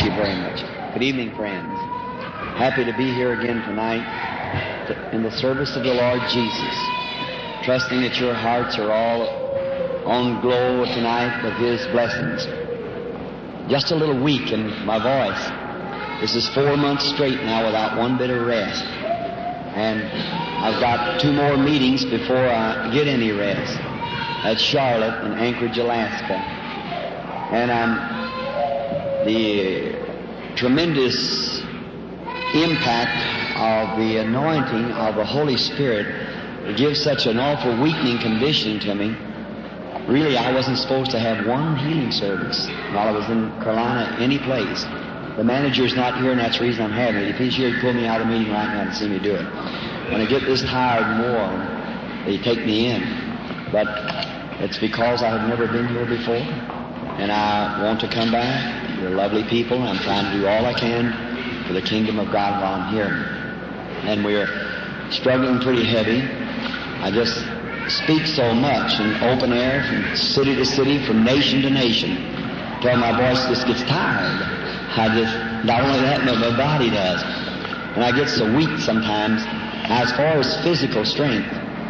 you very much. Good evening, friends. Happy to be here again tonight in the service of the Lord Jesus. Trusting that your hearts are all on glow tonight with His blessings. Just a little weak in my voice. This is 4 months straight now without one bit of rest. And I've got 2 more meetings before I get any rest. At Charlotte and Anchorage, Alaska. And the tremendous impact of the anointing of the Holy Spirit gives such an awful weakening condition to me. Really, I wasn't supposed to have one healing service while I was in Carolina, any place. The manager's not here, and that's the reason I'm having it. If he's here, he'd pull me out of the meeting right now to see me do it. When I get this tired and worn, they take me in. But it's because I have never been here before, and I want to come back. You're lovely people. I'm trying to do all I can for the kingdom of God while I'm here. And we're struggling pretty heavy. I just speak so much in open air, from city to city, from nation to nation, till my voice just gets tired. Not only that, but my body does. And I get so weak sometimes. Now, as far as physical strength,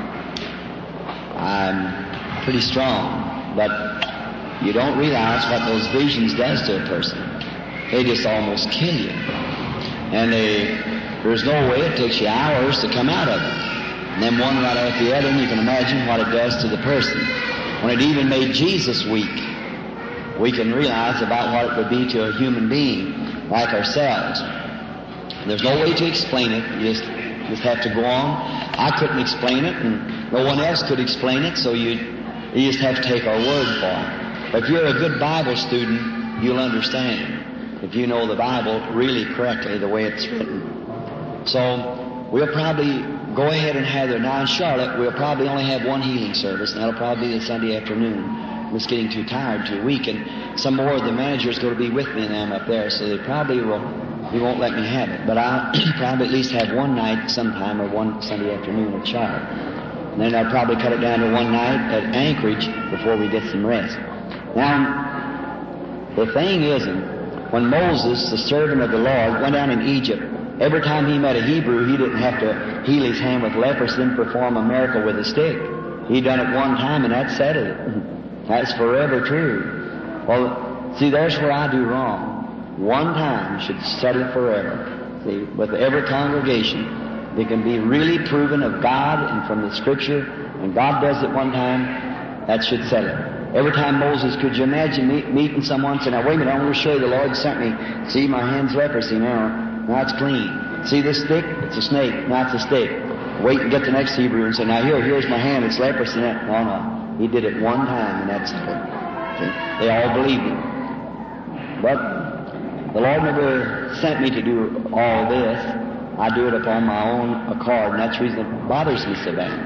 I'm pretty strong, but you don't realize what those visions does to a person. They just almost kill you. And there's no way, it takes you hours to come out of it. And then one right after the other, and you can imagine what it does to the person. When it even made Jesus weak, we can realize about what it would be to a human being like ourselves. There's no way to explain it. You just have to go on. I couldn't explain it, and no one else could explain it, so you just have to take our word for it. But if you're a good Bible student, you'll understand. If you know the Bible really correctly, the way it's written. So, we'll probably go ahead and have there. Now in Charlotte, we'll probably only have one healing service, and that'll probably be the Sunday afternoon. I was getting too tired, too weak, and some more of the managers going to be with me, and I'm up there, so they won't let me have it. But I'll probably at least have one night sometime, or one Sunday afternoon at Charlotte. And then I'll probably cut it down to one night at Anchorage before we get some rest. Now, the thing isn't, when Moses, the servant of the Lord, went down in Egypt, every time he met a Hebrew, he didn't have to heal his hand with leprosy and perform a miracle with a stick. He done it one time, and that settled it. That's forever true. Well, see, there's where I do wrong. One time should settle it forever. See, with every congregation, they can be really proven of God and from the Scripture, and God does it one time, that should settle it. Every time Moses, could you imagine meeting someone saying, now wait a minute, I want to show you the Lord sent me. See, my hand's leprosy now. Now it's clean. See this stick? It's a snake. Now it's a stick. Wait and get the next Hebrew and say, now here's my hand, it's leprosy. No. He did it one time, and that's it. See? They all believed him. But the Lord never sent me to do all this. I do it upon my own accord, and that's the reason it bothers me so bad.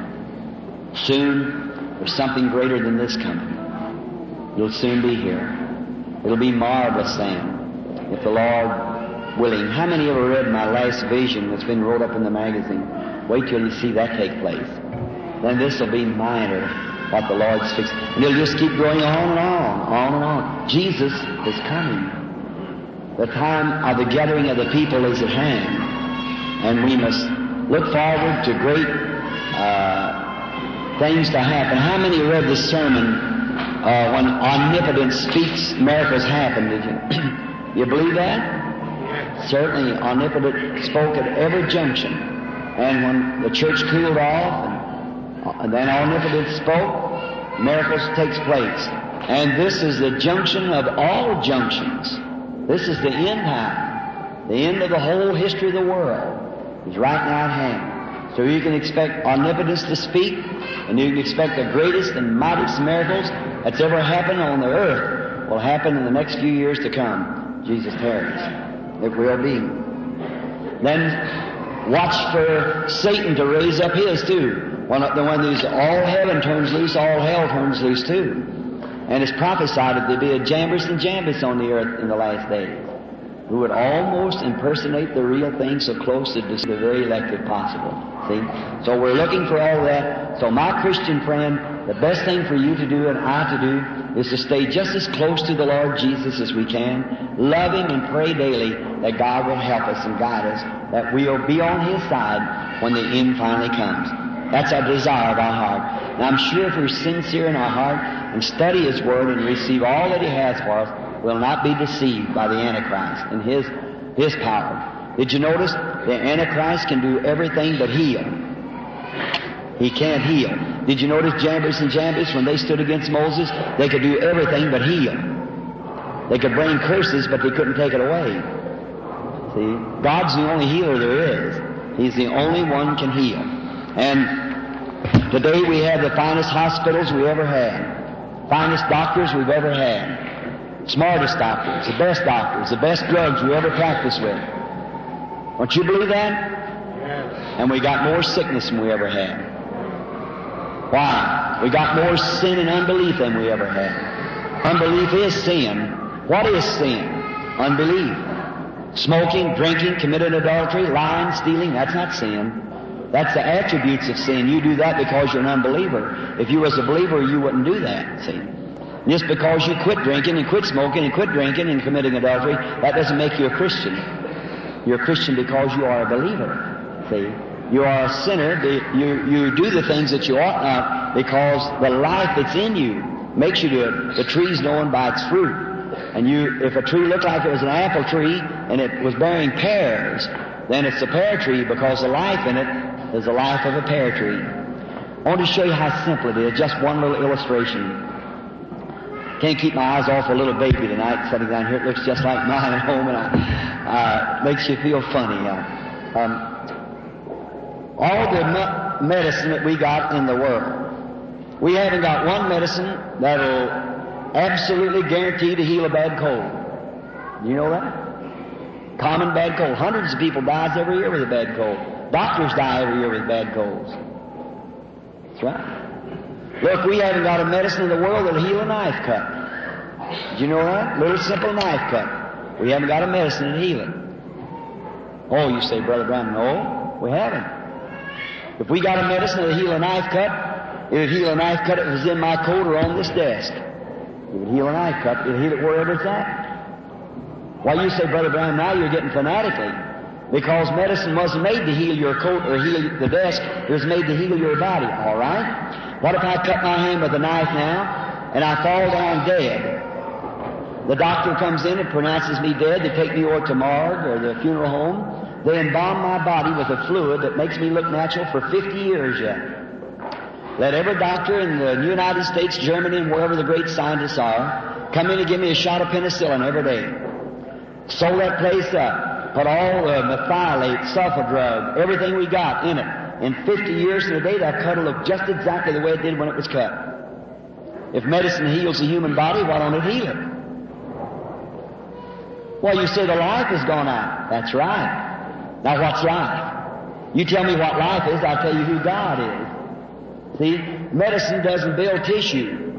Soon, there's something greater than this coming. It'll soon be here. It'll be marvelous then, if the Lord willing. How many ever read my last vision that's been wrote up in the magazine? Wait till you see that take place. Then this will be minor, what the Lord's fixed. And it'll just keep going on and on. Jesus is coming. The time of the gathering of the people is at hand. And we must look forward to great things to happen. How many read the sermon when omnipotence speaks, miracles happen? Did you? You believe that? Certainly, omnipotent spoke at every junction. And when the church cooled off, and then omnipotent spoke, miracles takes place. And this is the junction of all junctions. This is the end time. The end of the whole history of the world is right now at hand. So you can expect omnipotence to speak, and you can expect the greatest and mightiest miracles that's ever happened on the earth will happen in the next few years to come. Jesus tarries. It will be. Then watch for Satan to raise up his too. When there's all heaven turns loose, all hell turns loose too. And it's prophesied that there'll be a Jambres and Jambres on the earth in the last days, who would almost impersonate the real thing so close to the very elect if possible. See? So we're looking for all that. So my Christian friend, The best thing for you to do and I to do is to stay just as close to the Lord Jesus as we can, love Him and pray daily that God will help us and guide us, that we'll be on His side when the end finally comes. That's our desire of our heart. And I'm sure if we're sincere in our heart and study His Word and receive all that He has for us, we'll not be deceived by the Antichrist and his power. Did you notice? The Antichrist can do everything but heal. He can't heal. Did you notice Jambres and Jambres, when they stood against Moses, they could do everything but heal. They could bring curses, but they couldn't take it away. See? God's the only healer there is. He's the only one can heal. And today we have the finest hospitals we ever had. Finest doctors we've ever had. Smartest doctors, the best drugs we ever practiced with. Don't you believe that? Yes. And we got more sickness than we ever had. Why? We got more sin and unbelief than we ever had. Unbelief is sin. What is sin? Unbelief. Smoking, drinking, committing adultery, lying, stealing, that's not sin. That's the attributes of sin. You do that because you're an unbeliever. If you was a believer, you wouldn't do that, see. Just because you quit drinking and quit smoking and quit drinking and committing adultery, that doesn't make you a Christian. You're a Christian because you are a believer, see. You are a sinner. You do the things that you ought not because the life that's in you makes you do it. The tree's known by its fruit. And if a tree looked like it was an apple tree and it was bearing pears, then it's a pear tree because the life in it is the life of a pear tree. I want to show you how simple it is. Just one little illustration. Can't keep my eyes off a little baby tonight sitting down here. It looks just like mine at home, and makes you feel funny. All the medicine that we got in the world, we haven't got one medicine that'll absolutely guarantee to heal a bad cold. Do you know that? Common bad cold. Hundreds of people dies every year with a bad cold. Doctors die every year with bad colds. That's right. Look, we haven't got a medicine in the world that'll heal a knife cut. Did you know that? Little simple knife cut. We haven't got a medicine to heal it. Oh, you say, Brother Brown, no, we haven't. If we got a medicine that'll heal a knife cut, it would heal a knife cut if it was in my coat or on this desk. It would heal a knife cut. It would heal it wherever it's at. Why, you say, Brother Brown, now you're getting fanatically. Because medicine wasn't made to heal your coat or heal the desk. It was made to heal your body, all right? What if I cut my hand with a knife now and I fall down dead? The doctor comes in and pronounces me dead. They take me over to morgue or the funeral home. They embalm my body with a fluid that makes me look natural for 50 years yet. Let every doctor in the United States, Germany, and wherever the great scientists are, come in and give me a shot of penicillin every day. Sew that place up. Put all the methylate, sulfa drug, everything we got in it. In 50 years from today, that cut will look just exactly the way it did when it was cut. If medicine heals the human body, why don't it heal it? Well, you say the life has gone out. That's right. Now, what's life? You tell me what life is, I'll tell you who God is. See, medicine doesn't build tissue.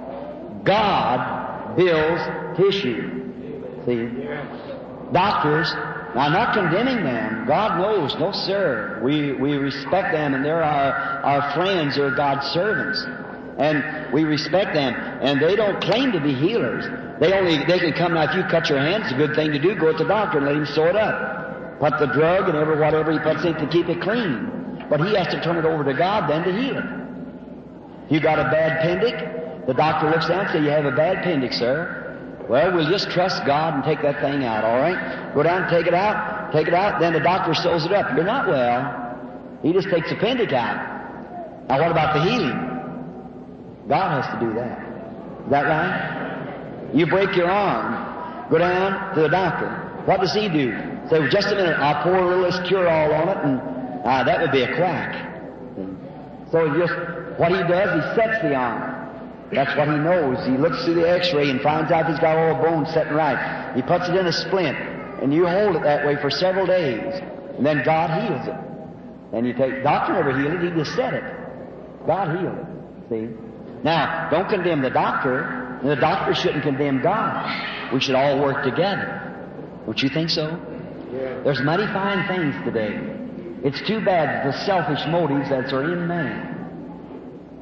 God builds tissue. See, doctors, now I'm not condemning them. God knows, no sir. We respect them, and they're our friends, they're God's servants. And we respect them, and they don't claim to be healers. They can come now. If you cut your hand, it's a good thing to do. Go to the doctor and let him sew it up. Put the drug and whatever he puts in to keep it clean. But he has to turn it over to God then to heal it. You got a bad appendix, the doctor looks down and says, you have a bad appendix, sir. Well, we'll just trust God and take that thing out, all right? Go down and take it out, then the doctor sews it up. You're not well. He just takes the appendix out. Now what about the healing? God has to do that. Is that right? You break your arm, go down to the doctor. What does he do? Say, well, just a minute, I'll pour a little cure-all on it, and that would be a quack. So what he does, he sets the arm. That's what he knows. He looks through the x-ray and finds out he's got all the bones setting right. He puts it in a splint, and you hold it that way for several days, and then God heals it. And you take, doctor never healed it, he just said it. God healed it. See? Now, don't condemn the doctor, and the doctor shouldn't condemn God. We should all work together. Don't you think so? Yeah. There's mighty fine things today. It's too bad the selfish motives that are in man.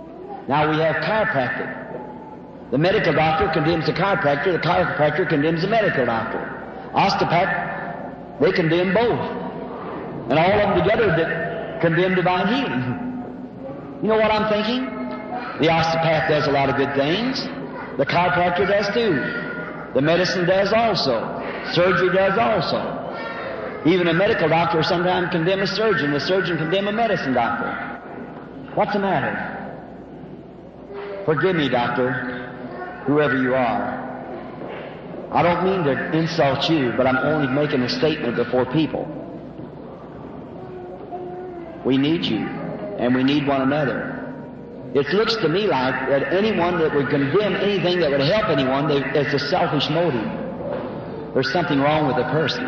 Now we have chiropractic. The medical doctor condemns the chiropractor condemns the medical doctor. Osteopath, they condemn both. And all of them together condemn divine healing. You know what I'm thinking? The osteopath does a lot of good things. The chiropractor does too. The medicine does also. Surgery does also. Even a medical doctor sometimes condemn a surgeon. The surgeon condemn a medicine doctor. What's the matter? Forgive me, doctor, whoever you are. I don't mean to insult you, but I'm only making a statement before people. We need you, and we need one another. It looks to me like that anyone that would condemn anything that would help anyone, it's a selfish motive. There's something wrong with the person.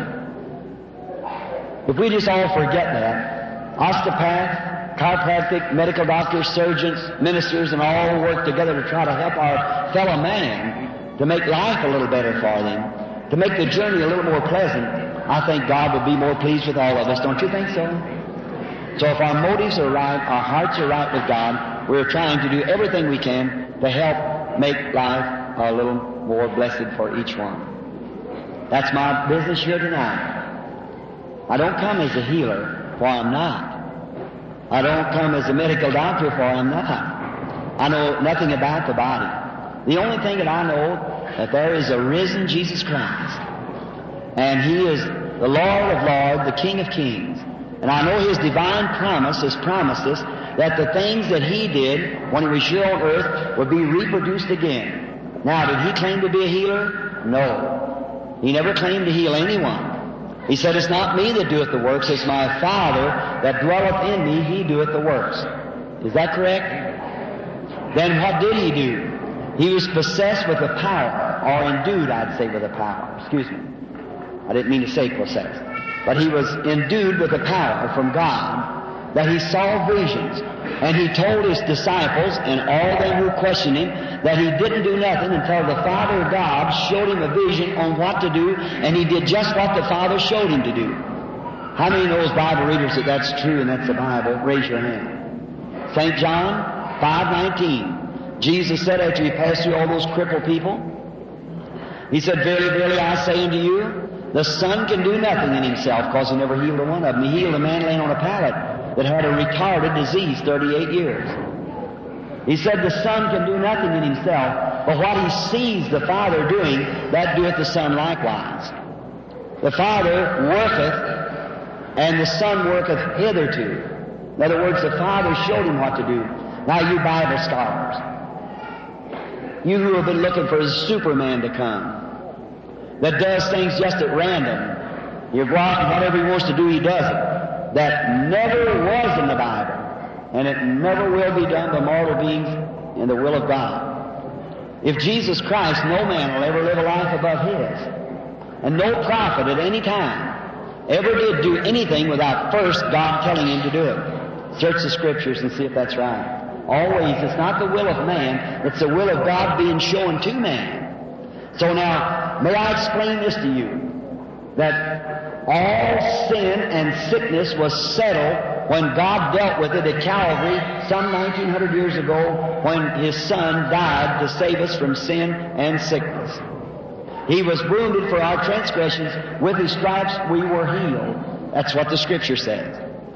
If we just all forget that, osteopath, chiropractic, medical doctors, surgeons, ministers, and all work together to try to help our fellow man to make life a little better for them, to make the journey a little more pleasant, I think God would be more pleased with all of us. Don't you think so? So if our motives are right, our hearts are right with God, we're trying to do everything we can to help make life a little more blessed for each one. That's my business here tonight. I don't come as a healer, for I'm not. I don't come as a medical doctor, for I'm not. I know nothing about the body. The only thing that I know that there is a risen Jesus Christ, and He is the Lord of Lords, the King of Kings. And I know His divine promise has promised us that the things that He did when He was here on earth would be reproduced again. Now, did He claim to be a healer? No. He never claimed to heal anyone. He said, it's not me that doeth the works, it's my Father that dwelleth in me, He doeth the works. Is that correct? Then what did He do? He was possessed with the power, or endued, I'd say, with the power. Excuse me. I didn't mean to say possessed. But He was endued with the power from God, that He saw visions. And He told His disciples and all them who questioned Him that He didn't do nothing until the Father God showed Him a vision on what to do, and He did just what the Father showed Him to do. How many knows Bible readers that that's true and that's the Bible? Raise your hand. St. John 5:19. Jesus said after He passed through all those crippled people, He said, Verily, verily, I say unto you, the Son can do nothing in Himself, because He never healed a one of them. He healed a man laying on a pallet that had a retarded disease 38 years. He said the Son can do nothing in Himself, but what He sees the Father doing, that doeth the Son likewise. The Father worketh, and the Son worketh hitherto. In other words, the Father showed Him what to do. Now, you Bible scholars, you who have been looking for a Superman to come, that does things just at random, you go out and whatever He wants to do, He does it. That never was in the Bible, and it never will be done by mortal beings in the will of God. If Jesus Christ, no man will ever live a life above His. And no prophet at any time ever did do anything without first God telling him to do it. Search the Scriptures and see if that's right. Always, it's not the will of man, it's the will of God being shown to man. So now, may I explain this to you, that all sin and sickness was settled when God dealt with it at Calvary some 1900 years ago when His Son died to save us from sin and sickness. He was wounded for our transgressions. With His stripes we were healed. That's what the Scripture says.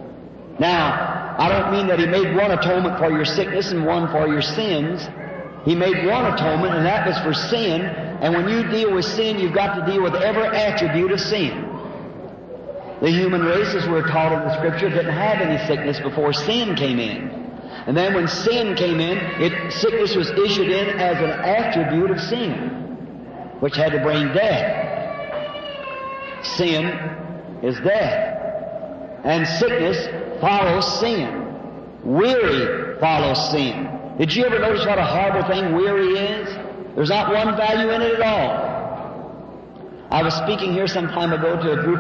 Now, I don't mean that He made one atonement for your sickness and one for your sins. He made one atonement, and that was for sin. And when you deal with sin, you've got to deal with every attribute of sin. The human race, as we're taught in the Scripture, didn't have any sickness before sin came in. And then when sin came in, sickness was issued in as an attribute of sin, which had to bring death. Sin is death. And sickness follows sin. Weary follows sin. Did you ever notice what a horrible thing weary is? There's not one value in it at all. I was speaking here some time ago to a group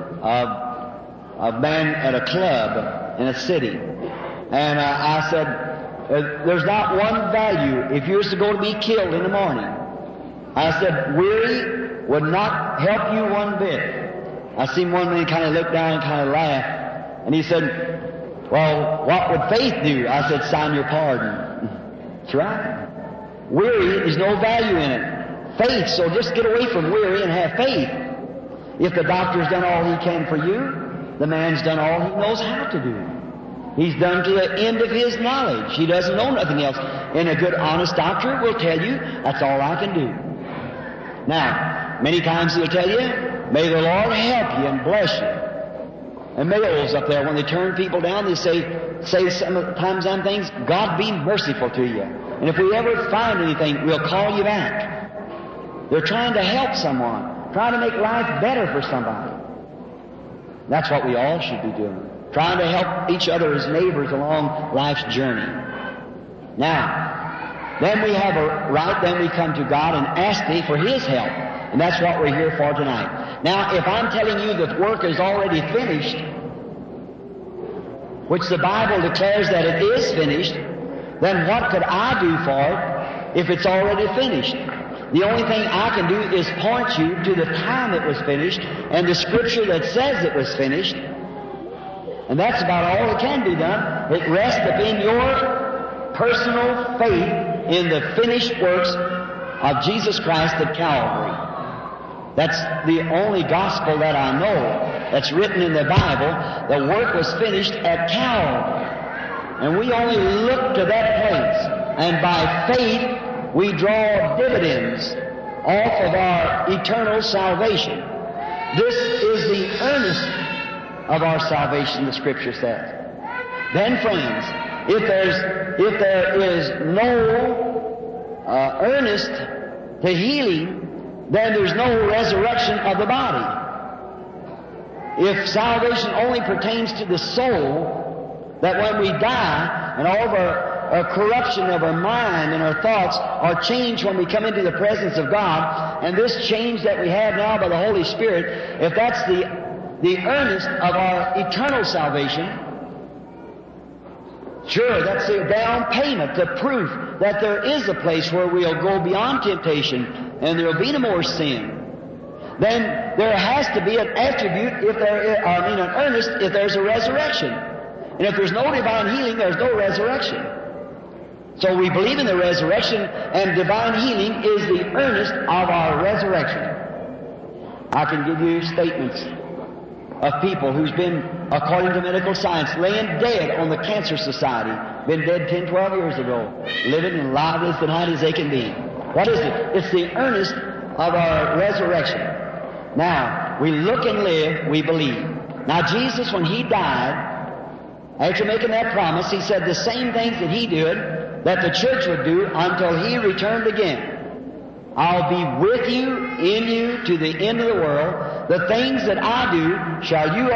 of men at a club in a city. And I said, there's not one value if you was to go to be killed in the morning. I said, weary would not help you one bit. I seen one man kind of look down and kind of laugh. And he said, well, what would faith do? I said, sign your pardon. That's right. Weary is no value in it. Faith, so just get away from weary and have faith. If the doctor's done all he can for you, the man's done all he knows how to do. He's done to the end of his knowledge. He doesn't know nothing else. And a good, honest doctor will tell you, that's all I can do. Now, many times he'll tell you, may the Lord help you and bless you. And males up there, when they turn people down, they say sometimes them things, God be merciful to you. And if we ever find anything, we'll call you back. They're trying to help someone, trying to make life better for somebody. That's what we all should be doing. Trying to help each other as neighbors along life's journey. Now, then we have a right, then we come to God and ask Thee for His help. And that's what we're here for tonight. Now, if I'm telling you that work is already finished, which the Bible declares that it is finished, then what could I do for it if it's already finished? The only thing I can do is point you to the time it was finished and the Scripture that says it was finished. And that's about all that can be done. It rests upon your personal faith in the finished works of Jesus Christ at Calvary. That's the only gospel that I know that's written in the Bible. The work was finished at Calvary. And we only look to that place. And by faith, we draw dividends off of our eternal salvation. This is the earnest of our salvation, the Scripture says. Then, friends, if there is no earnest to healing, then there's no resurrection of the body. If salvation only pertains to the soul, that when we die and all of our corruption of our mind and our thoughts are changed when we come into the presence of God, and this change that we have now by the Holy Spirit, if that's the earnest of our eternal salvation, sure, that's the down payment, the proof that there is a place where we'll go beyond temptation and there'll be no more sin. Then there has to be an attribute an earnest if there's a resurrection. And if there's no divine healing, there's no resurrection. So we believe in the resurrection, and divine healing is the earnest of our resurrection. I can give you statements of people who's been, according to medical science, laying dead on the Cancer Society, been dead 10, 12 years ago, living and alive as tonight as they can be. What is it? It's the earnest of our resurrection. Now, we look and live, we believe. Now, Jesus, when He died, after making that promise, He said the same things that He did, that the church would do until He returned again. I'll be with you, in you, to the end of the world. The things that I do shall you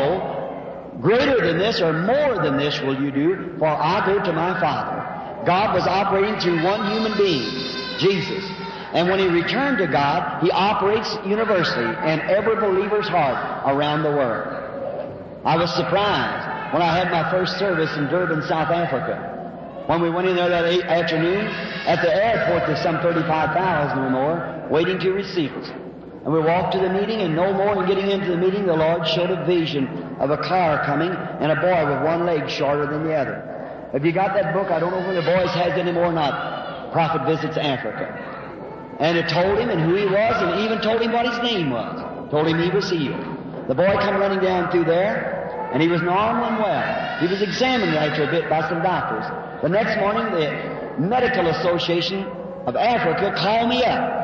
also. Greater than this or more than this will you do, for I go to my Father. God was operating through one human being, Jesus. And when He returned to God, He operates universally in every believer's heart around the world. I was surprised when I had my first service in Durban, South Africa. When we went in there that afternoon, at the airport there's some 35,000 or more waiting to receive us. And we walked to the meeting, and no more than getting into the meeting, the Lord showed a vision of a car coming and a boy with one leg shorter than the other. Have you got that book? I don't know whether the boys has it anymore or not. Prophet Visits Africa. And it told him and who he was, and it even told him what his name was. Told him he was healed. The boy come running down through there, and he was normal and well. He was examined after a bit by some doctors. The next morning, the Medical Association of Africa called me up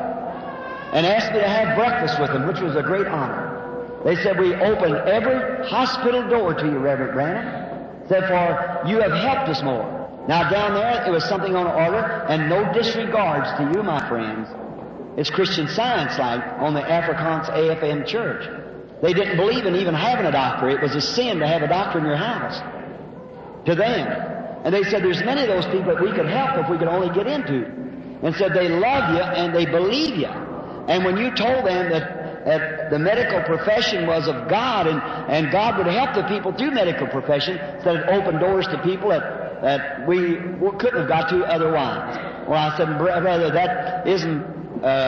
and asked me to have breakfast with them, which was a great honor. They said, we open every hospital door to you, Reverend Branham. Said, for you have helped us more. Now down there, it was something on order, and no disregards to you, my friends. It's Christian Science like on the Afrikaans AFM church. They didn't believe in even having a doctor. It was a sin to have a doctor in your house. To them. And they said there's many of those people that we could help if we could only get into. And said they love you and they believe you. And when you told them that the medical profession was of God and God would help the people through medical profession, said it opened doors to people that we couldn't have got to otherwise. Well, I said, brother, that isn't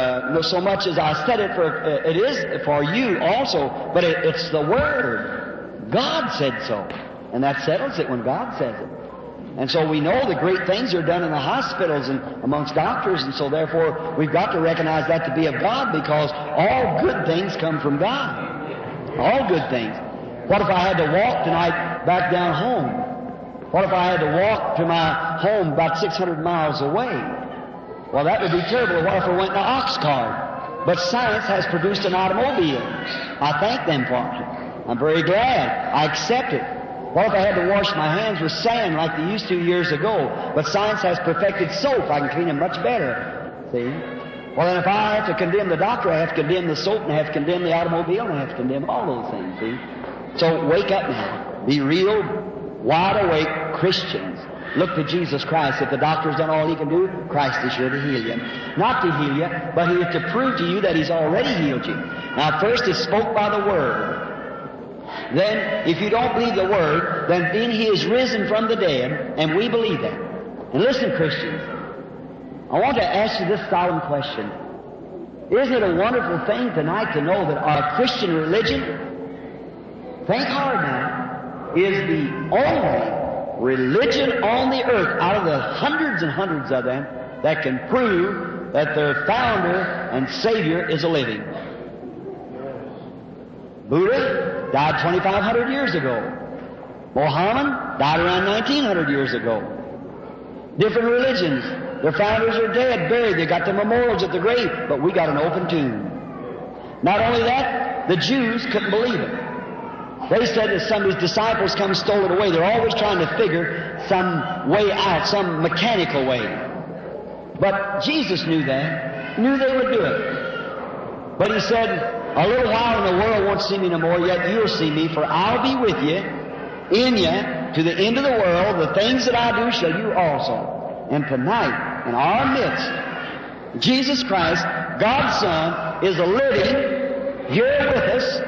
so much as I said it for, it is for you also, but it's the Word. God said so. And that settles it when God says it. And so we know the great things are done in the hospitals and amongst doctors, and so therefore we've got to recognize that to be of God, because all good things come from God. All good things. What if I had to walk tonight back down home? What if I had to walk to my home about 600 miles away? Well, that would be terrible. What if I went in an ox cart? But science has produced an automobile. I thank them for it. I'm very glad. I accept it. What if I had to wash my hands with sand like they used to years ago? But science has perfected soap. I can clean them much better. See? Well, then if I have to condemn the doctor, I have to condemn the soap, and I have to condemn the automobile, and I have to condemn all those things. See? So wake up now. Be real, wide awake Christians. Look to Jesus Christ. If the doctor's done all he can do, Christ is sure to heal you. Not to heal you, but he is to prove to you that he's already healed you. Now, first it's spoke by the Word. Then, if you don't believe the Word, then he is risen from the dead, and we believe that. And listen, Christians, I want to ask you this solemn question. Isn't it a wonderful thing tonight to know that our Christian religion, think hard now, is the only religion on the earth, out of the hundreds and hundreds of them, that can prove that their founder and Savior is a living. Buddha died 2,500 years ago. Muhammad died around 1,900 years ago. Different religions, their founders are dead, buried. They got their memorials at the grave, but we got an open tomb. Not only that, the Jews couldn't believe it. They said that some of his disciples come and stole it away. They're always trying to figure some way out, some mechanical way. But Jesus knew that, knew they would do it. But he said, a little while and the world won't see me no more, yet you'll see me, for I'll be with you, in you, to the end of the world. The things that I do shall you also. And tonight, in our midst, Jesus Christ, God's Son, is a living here with us,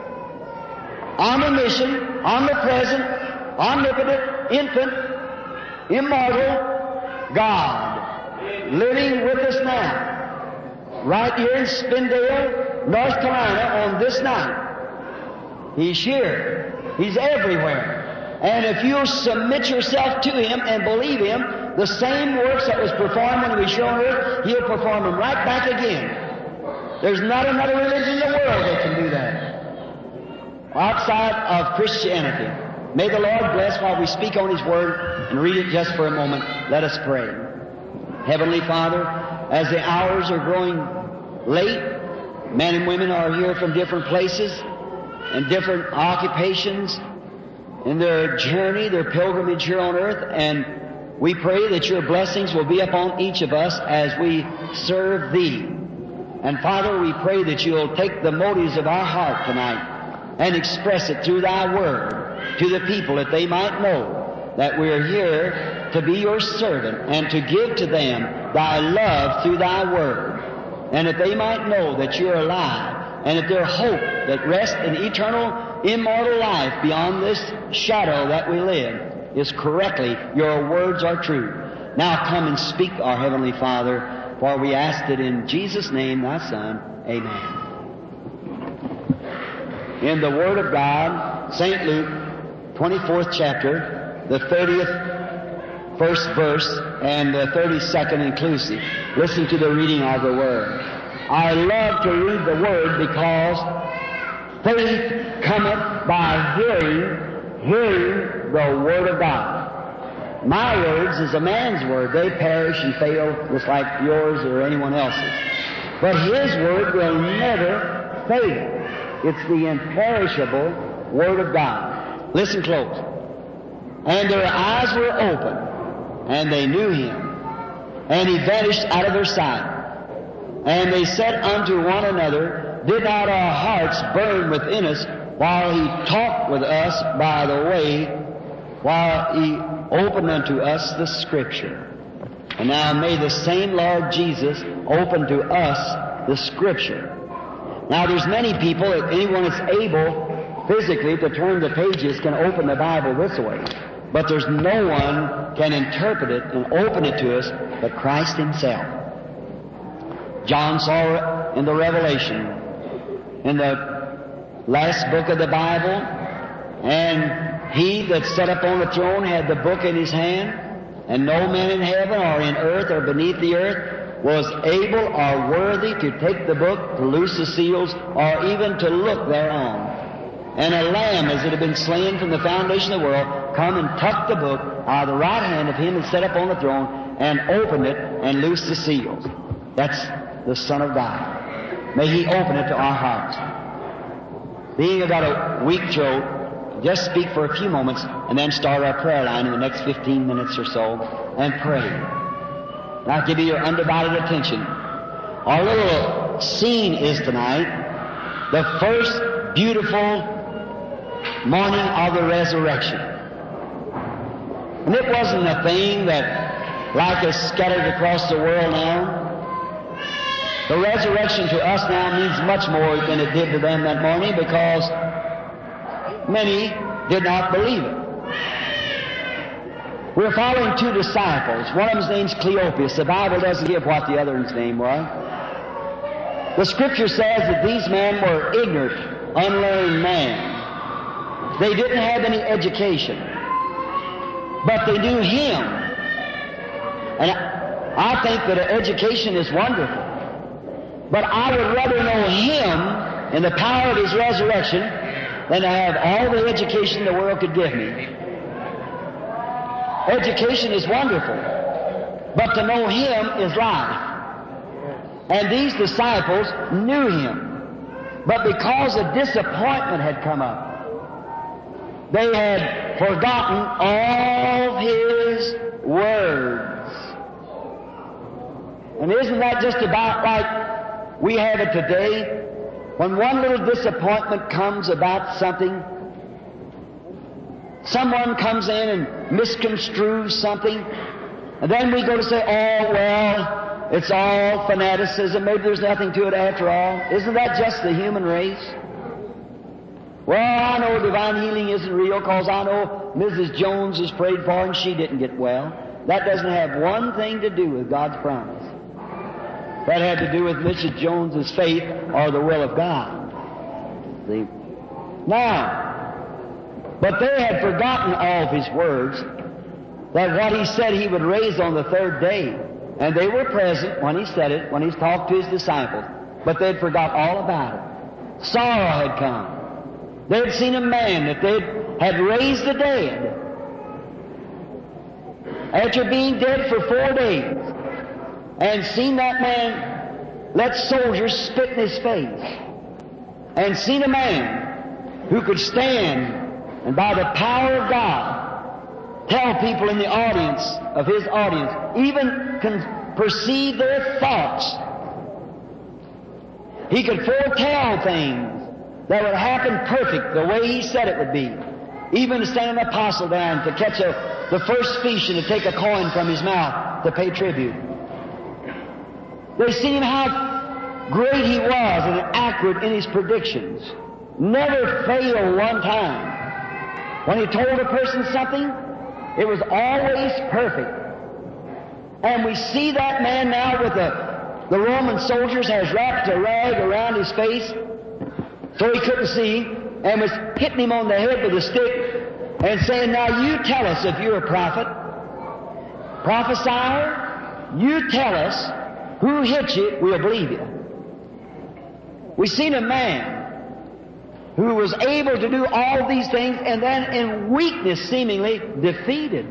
omniscient, omnipresent, omnipotent, infant, immortal God, living with us now, right here in Spindale, North Carolina, on this night. He's here. He's everywhere. And if you'll submit yourself to Him and believe Him, the same works that was performed when He was shown earth, He'll perform them right back again. There's not another religion in the world that can do that outside of Christianity. May the Lord bless while we speak on His Word and read it just for a moment. Let us pray. Heavenly Father, as the hours are growing late, men and women are here from different places and different occupations in their journey, their pilgrimage here on earth, and we pray that your blessings will be upon each of us as we serve Thee. And Father, we pray that you'll take the motives of our heart tonight and express it through Thy Word to the people, that they might know that we're here to be your servant and to give to them Thy love through Thy Word, and that they might know that you're alive, and that their hope that rests in eternal, immortal life beyond this shadow that we live is correctly, your words are true. Now come and speak, our Heavenly Father, for we ask it in Jesus' name, Thy Son. Amen. In the Word of God, St. Luke, 24th chapter, the 30th first verse, and the 32nd inclusive. Listen to the reading of the Word. I love to read the Word because faith cometh by hearing, hearing the Word of God. My words is a man's word. They perish and fail just like yours or anyone else's. But His Word will never fail. It's the imperishable Word of God. Listen close. And their eyes were open, and they knew Him, and He vanished out of their sight. And they said unto one another, did not our hearts burn within us while He talked with us by the way, while He opened unto us the Scripture? And now may the same Lord Jesus open to us the Scripture. Now there's many people, if anyone that's able physically to turn the pages can open the Bible this way. But there's no one can interpret it and open it to us but Christ Himself. John saw in the Revelation, in the last book of the Bible, and He that sat upon the throne had the book in his hand, and no man in heaven or in earth or beneath the earth was able or worthy to take the book, to loose the seals, or even to look thereon. And a lamb, as it had been slain from the foundation of the world, come and took the book out of the right hand of him that sat upon the throne, and opened it and loosed the seals. That's the Son of God. May He open it to our hearts. Being about a weak throat, just speak for a few moments and then start our prayer line in the next 15 minutes or so and pray. And I'll give you your undivided attention. Our little scene is tonight the first beautiful morning of the resurrection. And it wasn't a thing that, like, is scattered across the world now. The resurrection to us now means much more than it did to them that morning, because many did not believe it. We're following two disciples. One of them's name's Cleopas. The Bible doesn't give what the other one's name was. The Scripture says that these men were ignorant, unlearned men. They didn't have any education, but they knew Him. And I think that education is wonderful. But I would rather know Him and the power of His resurrection than to have all the education the world could give me. Education is wonderful, but to know Him is life. And these disciples knew Him, but because a disappointment had come up, they had forgotten all His words. And isn't that just about like we have it today? When one little disappointment comes about something, someone comes in and misconstrues something, and then we go to say, oh, well, it's all fanaticism. Maybe there's nothing to it after all. Isn't that just the human race? Well, I know divine healing isn't real because I know Mrs. Jones was prayed for and she didn't get well. That doesn't have one thing to do with God's promise. That had to do with Mrs. Jones's faith or the will of God. See? Now, but they had forgotten all of His words, that what He said He would raise on the third day. And they were present when He said it, when He talked to His disciples. But they'd forgot all about it. Sorrow had come. They'd seen a man that they had raised the dead. After being dead for 4 days, and seen that man let soldiers spit in his face, and seen a man who could stand and by the power of God tell people in the audience of His audience, even perceive their thoughts. He could foretell things that would happen perfect the way He said it would be. Even to send an apostle down to catch the first fish and to take a coin from his mouth to pay tribute. They seen how great He was and accurate in His predictions. Never failed one time. When He told a person something, it was always perfect. And we see that man now with the Roman soldiers has wrapped a rag around his face so he couldn't see, and was hitting him on the head with a stick and saying, now you tell us if you're a prophet. Prophesier, you tell us who hit you, we'll believe you. We've seen a man who was able to do all these things and then in weakness seemingly defeated.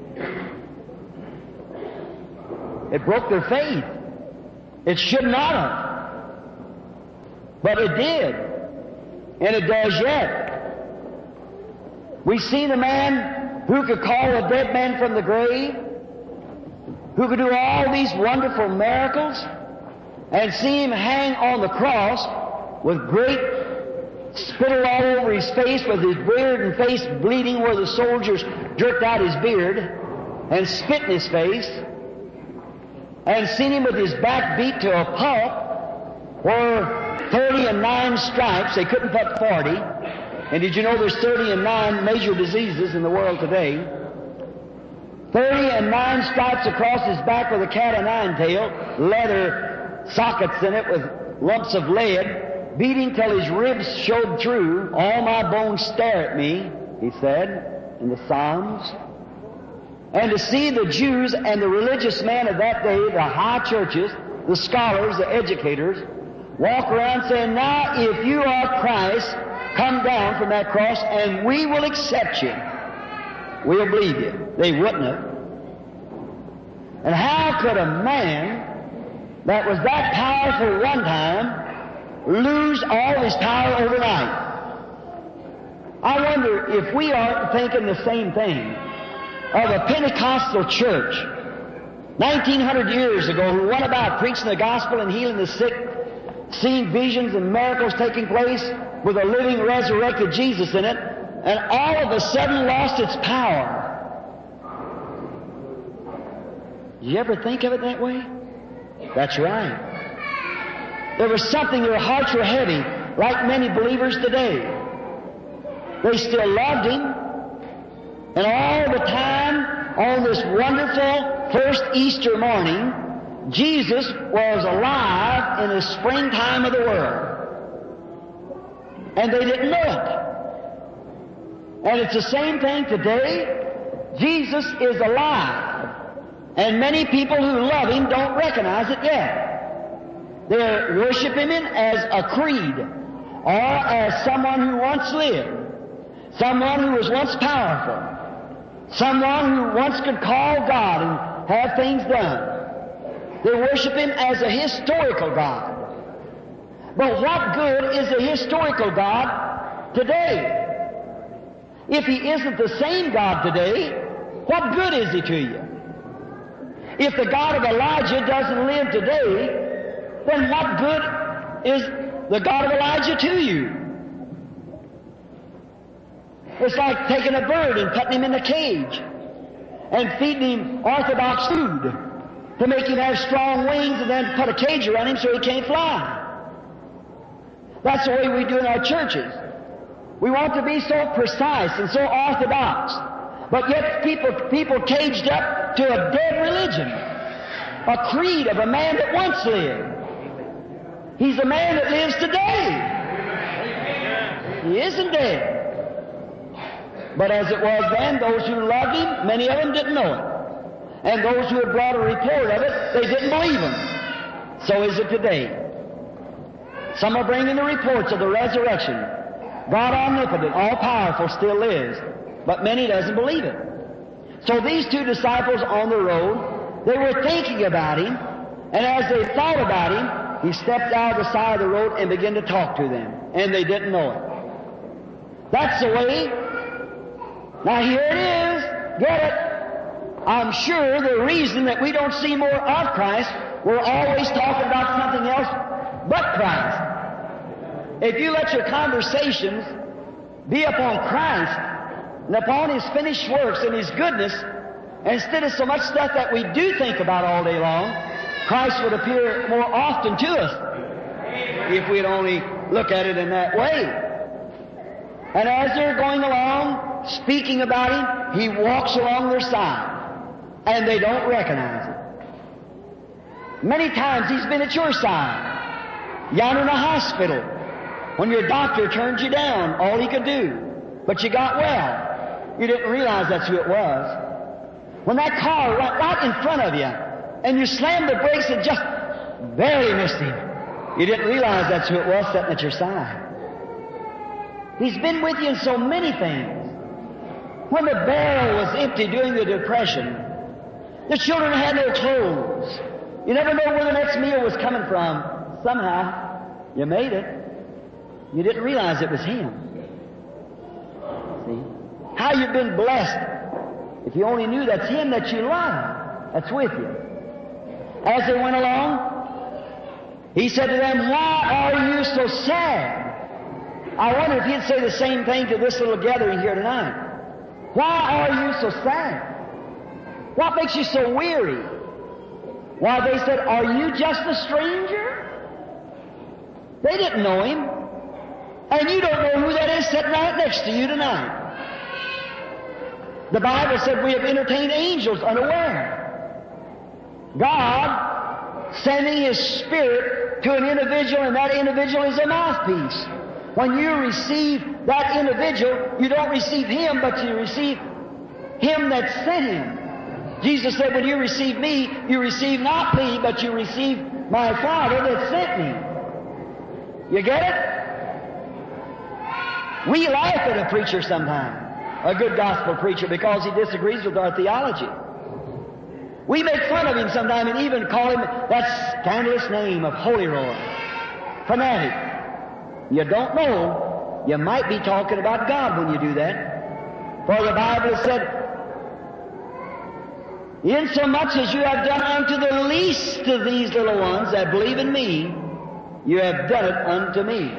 It broke their faith. It should not have. But it did. And it does yet. We've seen a man who could call a dead man from the grave, who could do all these wonderful miracles, and see Him hang on the cross with great spittle all over His face, with His beard and face bleeding where the soldiers jerked out His beard and spit in His face, and seen Him with His back beat to a pulp where 30 and 9 stripes, they couldn't put 40. And did you know there's 30 and 9 major diseases in the world today? 30 and 9 stripes across his back with a cat o' nine tail, leather sockets in it with lumps of lead, beating till his ribs showed through. All my bones stare at me. he said in the Psalms. And to see the Jews and the religious men of that day, the high churches, the scholars, the educators, walk around saying, now if you are Christ, come down from that cross and we will accept you. We'll believe you. They wouldn't have. And how could a man that was that powerful one time lose all his power overnight? I wonder if we aren't thinking the same thing of a Pentecostal church 1900 years ago who went about preaching the gospel and healing the sick, seeing visions and miracles taking place with a living, resurrected Jesus in it, and all of a sudden lost its power. Did you ever think of it that way? That's right. There was something, their hearts were heavy, like many believers today. They still loved Him, and all the time, on this wonderful first Easter morning, Jesus was alive in the springtime of the world. And they didn't know it. And it's the same thing today. Jesus is alive. And many people who love Him don't recognize it yet. They're worshiping Him as a creed, or as someone who once lived, someone who was once powerful, someone who once could call God and have things done. They worship Him as a historical God. But what good is a historical God today? If He isn't the same God today, what good is He to you? If the God of Elijah doesn't live today, then what good is the God of Elijah to you? It's like taking a bird and putting him in a cage and feeding him orthodox food to make him have strong wings and then put a cage around him so he can't fly. That's the way we do in our churches. We want to be so precise and so orthodox, but yet people caged up to a dead religion, a creed of a man that once lived. He's a man that lives today. He isn't dead. But as it was then, those who loved Him, many of them didn't know it. And those who had brought a report of it, they didn't believe Him. So is it today. Some are bringing the reports of the resurrection. God omnipotent, all-powerful, still lives. But many doesn't believe it. So these two disciples on the road, they were thinking about Him, and as they thought about Him, He stepped out of the side of the road and began to talk to them. And they didn't know it. That's the way. Now here it is. Get it? I'm sure the reason that we don't see more of Christ, we're always talking about something else but Christ. If you let your conversations be upon Christ and upon His finished works and His goodness, instead of so much stuff that we do think about all day long, Christ would appear more often to us if we'd only look at it in that way. And as they're going along, speaking about Him, He walks along their side, and they don't recognize it. Many times He's been at your side, yonder in a hospital, when your doctor turned you down, all he could do, but you got well. You didn't realize that's who it was. When that car went right in front of you, and you slammed the brakes and just barely missed Him, you didn't realize that's who it was sitting at your side. He's been with you in so many things. When the barrel was empty during the Depression, the children had no clothes. You never know where the next meal was coming from. Somehow, you made it. You didn't realize it was Him. See? How you've been blessed. If you only knew that's Him that you love, that's with you. As they went along, He said to them, "Why are you so sad?" I wonder if He'd say the same thing to this little gathering here tonight. Why are you so sad? What makes you so weary? Why, they said, "Are you just a stranger?" They didn't know Him. And you don't know who that is sitting right next to you tonight. The Bible said we have entertained angels unaware. God sending His Spirit to an individual, and that individual is a mouthpiece When you receive that individual, you don't receive him, but you receive him that sent him. Jesus said, when you receive me, you receive not me, but you receive my Father that sent me. You get it? We laugh at a preacher sometimes, a good gospel preacher, because he disagrees with our theology. We make fun of him sometimes and even call him that scandalous name of Holy Roller, fanatic. You don't know, you might be talking about God when you do that. For the Bible has said, insomuch as you have done unto the least of these little ones that believe in me, you have done it unto me.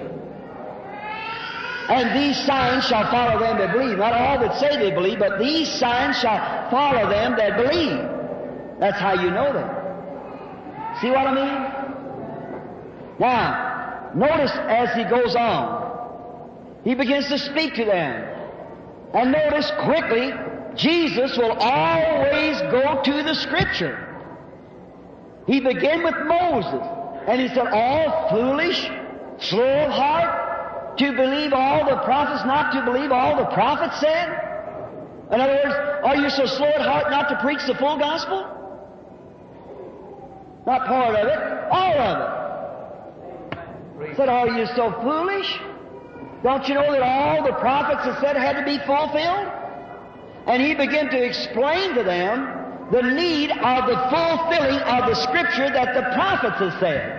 And these signs shall follow them that believe. Not all that say they believe, but these signs shall follow them that believe. That's how you know them. See what I mean? Now, notice as he goes on, he begins to speak to them. And notice quickly, Jesus will always go to the Scripture. He began with Moses, and he said, all foolish, slow of heart, to believe all the prophets, not to believe all the prophets said? In other words, are you so slow at heart not to preach the full gospel? Not part of it, all of it. He said, are you so foolish? Don't you know that all the prophets have said had to be fulfilled? And he began to explain to them the need of the fulfilling of the Scripture that the prophets have said.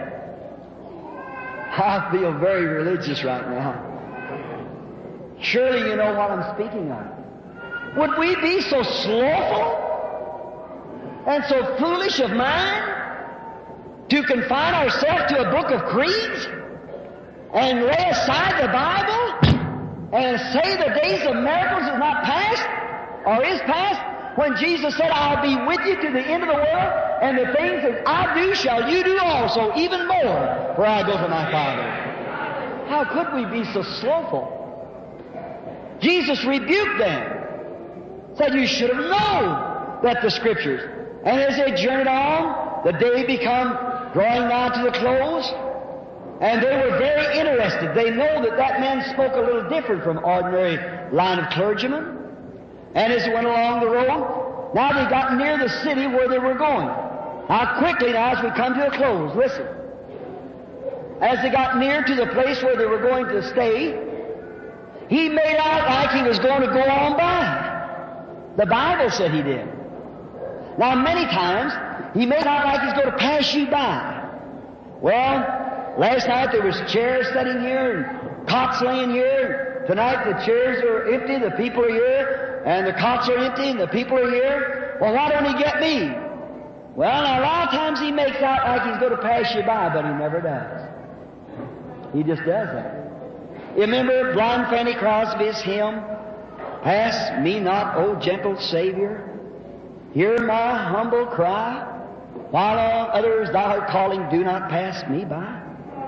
I feel very religious right now. Surely you know what I'm speaking of. Would we be so slothful and so foolish of mind to confine ourselves to a book of creeds and lay aside the Bible and say the days of miracles is not past or is past, when Jesus said, I'll be with you to the end of the world, and the things that I do shall you do also, even more, for I go to my Father. How could we be so slothful? Jesus rebuked them, said you should have known that the Scriptures. And as they journeyed on, the day become drawing nigh to the close, and they were very interested. They know that that man spoke a little different from ordinary line of clergymen. And as they went along the road, now they got near the city where they were going. Now quickly, now as we come to a close, listen. As they got near to the place where they were going to stay, he made out like he was going to go on by. The Bible said he did. Now many times, he made out like he's going to pass you by. Well, last night there was chairs sitting here and cots laying here. Tonight the chairs are empty, the people are here, and the cots are empty, and the people are here. Well, why don't he get me? Well, now, a lot of times he makes out like he's going to pass you by, but he never does. He just does that. You remember blind Fanny Crosby's hymn, Pass me not, O gentle Savior, hear my humble cry, while on others thou art calling, do not pass me by.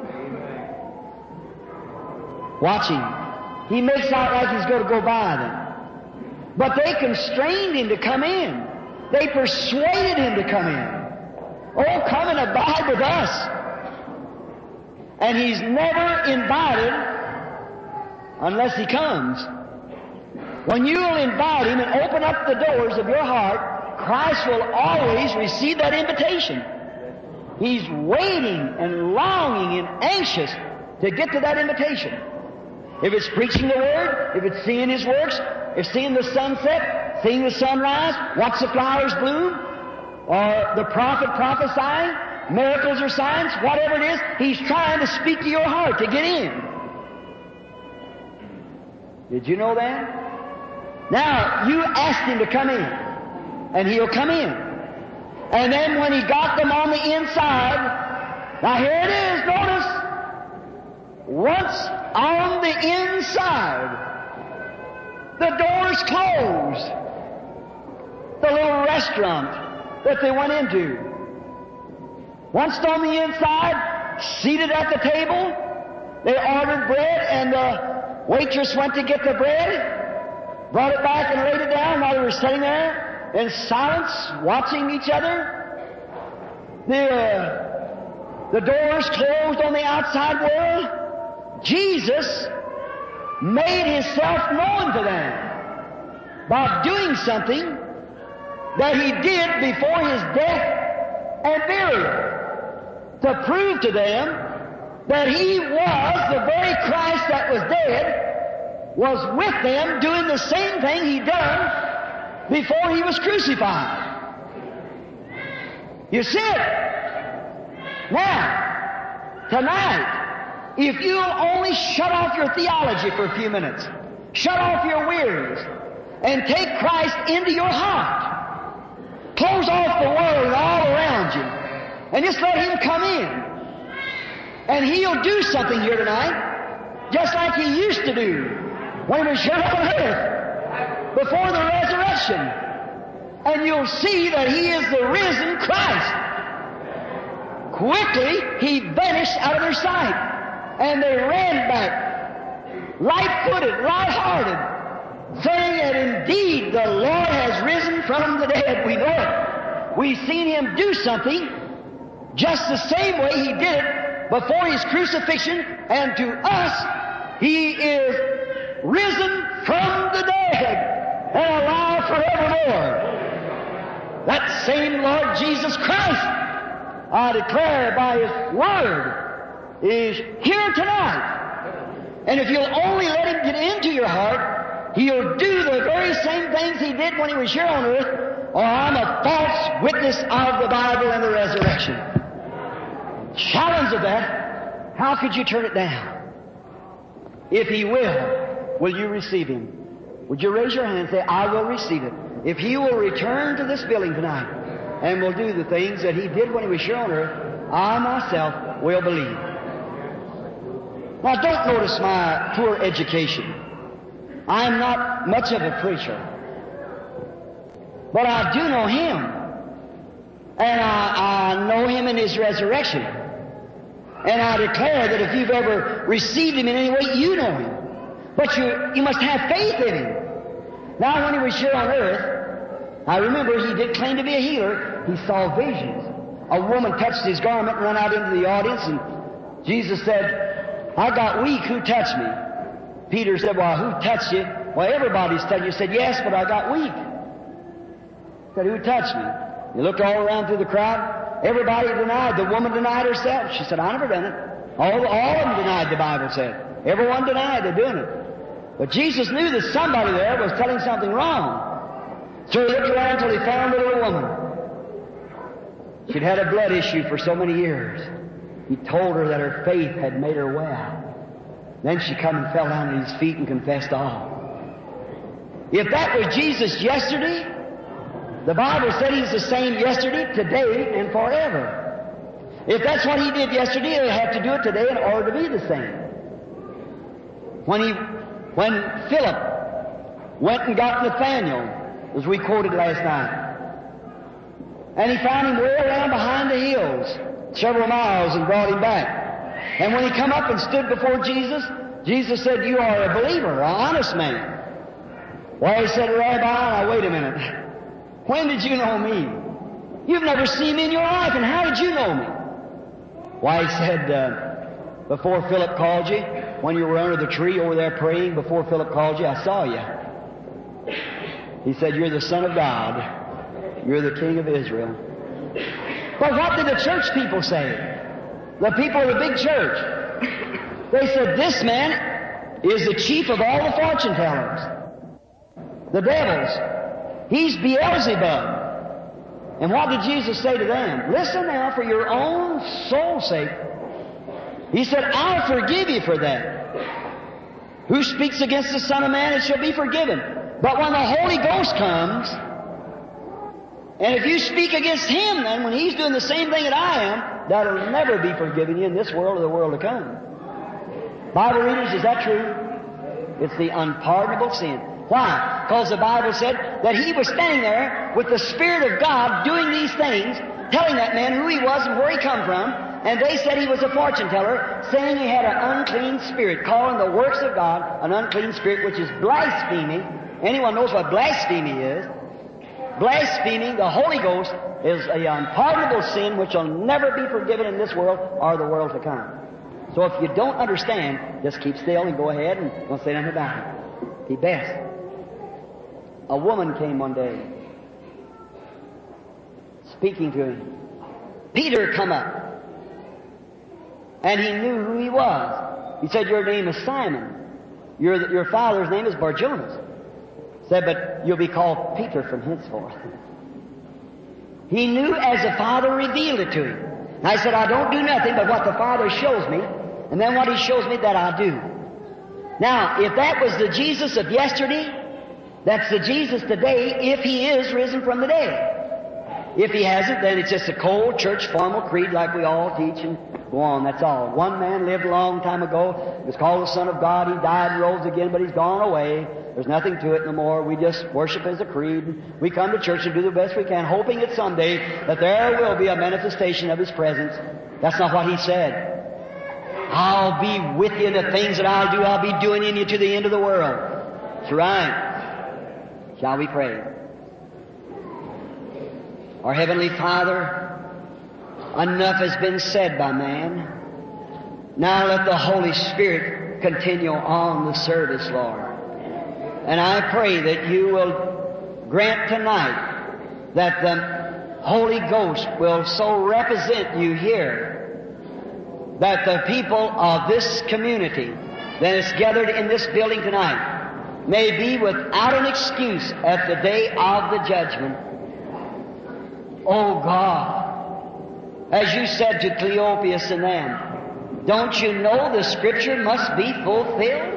Watch him. He makes out like he's going to go by them. But they constrained him to come in. They persuaded him to come in. Oh, come and abide with us. And he's never invited unless he comes. When you will invite him and open up the doors of your heart, Christ will always receive that invitation. He's waiting and longing and anxious to get to that invitation. If it's preaching the Word, if it's seeing His works, if seeing the sunset, seeing the sunrise, watch the flowers bloom, or the prophet prophesying, miracles or signs, whatever it is, he's trying to speak to your heart to get in. Did you know that? Now, you asked him to come in, and he'll come in. And then when he got them on the inside, now here it is, notice, once on the inside, the doors closed. The little restaurant that they went into. Once on the inside, seated at the table, they ordered bread, and the waitress went to get the bread, brought it back and laid it down while they were sitting there in silence, watching each other. The doors closed on the outside world. Jesus made Himself known to them by doing something that He did before His death and burial, to prove to them that He was the very Christ that was dead, was with them doing the same thing He done before He was crucified. You see it? Now, tonight, if you'll only shut off your theology for a few minutes, shut off your wearies, and take Christ into your heart, close off the world all around you, and just let Him come in, and He'll do something here tonight, just like He used to do when He was here on earth before the resurrection. And you'll see that He is the risen Christ. Quickly, He vanished out of their sight, and they ran back, light-footed, light-hearted, saying that indeed the Lord has risen from the dead. We know it. We've seen Him do something just the same way He did it before His crucifixion, and to us, He is risen from the dead and alive forevermore. That same Lord Jesus Christ, I declare by His Word, is here tonight. And if you'll only let Him get into your heart, He'll do the very same things He did when He was here on earth, or I'm a false witness of the Bible and the resurrection. Challenge of that, how could you turn it down? If He will you receive Him? Would you raise your hand and say, I will receive it? If He will return to this building tonight and will do the things that He did when He was here on earth, I myself will believe. Now don't notice my poor education. I'm not much of a preacher. But I do know Him. And I know Him in His resurrection. And I declare that if you've ever received Him in any way, you know Him. But you must have faith in Him. Now when He was here on earth, I remember He did claim to be a healer. He saw visions. A woman touched His garment and ran out into the audience, and Jesus said, I got weak. Who touched me? Peter said, well, who touched you? Well, everybody's touched you. He said, yes, but I got weak. He said, who touched me? He looked all around through the crowd. Everybody denied. The woman denied herself. She said, I never done it. All of them denied, the Bible said. Everyone denied they're doing it. But Jesus knew that somebody there was telling something wrong. So He looked around until He found the little woman. She'd had a blood issue for so many years. He told her that her faith had made her well. Then she come and fell down at His feet and confessed all. If that was Jesus yesterday, the Bible said He's the same yesterday, today, and forever. If that's what He did yesterday, He'll have to do it today in order to be the same. When Philip went and got Nathanael, as we quoted last night, and he found him way around behind the hills, several miles, and brought him back. And when he come up and stood before Jesus, Jesus said, you are a believer, an honest man. Well, he said, Rabbi, now wait a minute. When did you know me? You've never seen me in your life, and how did you know me? Why, he said, before Philip called you, when you were under the tree over there praying, before Philip called you, I saw you. He said, you're the Son of God. You're the King of Israel. But what did the church people say? The people of the big church. They said, this man is the chief of all the fortune tellers. The devils. He's Beelzebub. And what did Jesus say to them? Listen now, for your own soul's sake. He said, I'll forgive you for that. Who speaks against the Son of Man, it shall be forgiven. But when the Holy Ghost comes, and if you speak against Him, then when He's doing the same thing that I am, that'll never be forgiven you in this world or the world to come. Bible readers, is that true? It's the unpardonable sin. Why? Because the Bible said that He was standing there with the Spirit of God doing these things, telling that man who he was and where he come from, and they said he was a fortune teller, saying he had an unclean spirit, calling the works of God an unclean spirit, which is blaspheming. Anyone knows what blasphemy is? Blaspheming the Holy Ghost is an unpardonable sin which will never be forgiven in this world or the world to come. So if you don't understand, just keep still and go ahead and don't say nothing about it. Be best. A woman came one day, speaking to him. Peter come up, and he knew who he was. He said, "Your name is Simon. Your father's name is Bar-Jonas." Said, "But you'll be called Peter from henceforth." He knew as the Father revealed it to him. And I said, "I don't do nothing but what the Father shows me, and then what He shows me that I do." Now, if that was the Jesus of yesterday, that's the Jesus today, if He is risen from the dead. If He hasn't, then it's just a cold church formal creed like we all teach and go on, that's all. One man lived a long time ago. He was called the Son of God. He died and rose again, but He's gone away. There's nothing to it no more. We just worship as a creed. We come to church and do the best we can, hoping that someday that there will be a manifestation of His presence. That's not what He said. "I'll be with you in the things that I'll do. I'll be doing in you to the end of the world." That's right. Shall we pray? Our Heavenly Father, enough has been said by man. Now let the Holy Spirit continue on the service, Lord. And I pray that You will grant tonight that the Holy Ghost will so represent You here that the people of this community that is gathered in this building tonight may be without an excuse at the day of the judgment. Oh God, as You said to Cleopas and them, don't you know the Scripture must be fulfilled?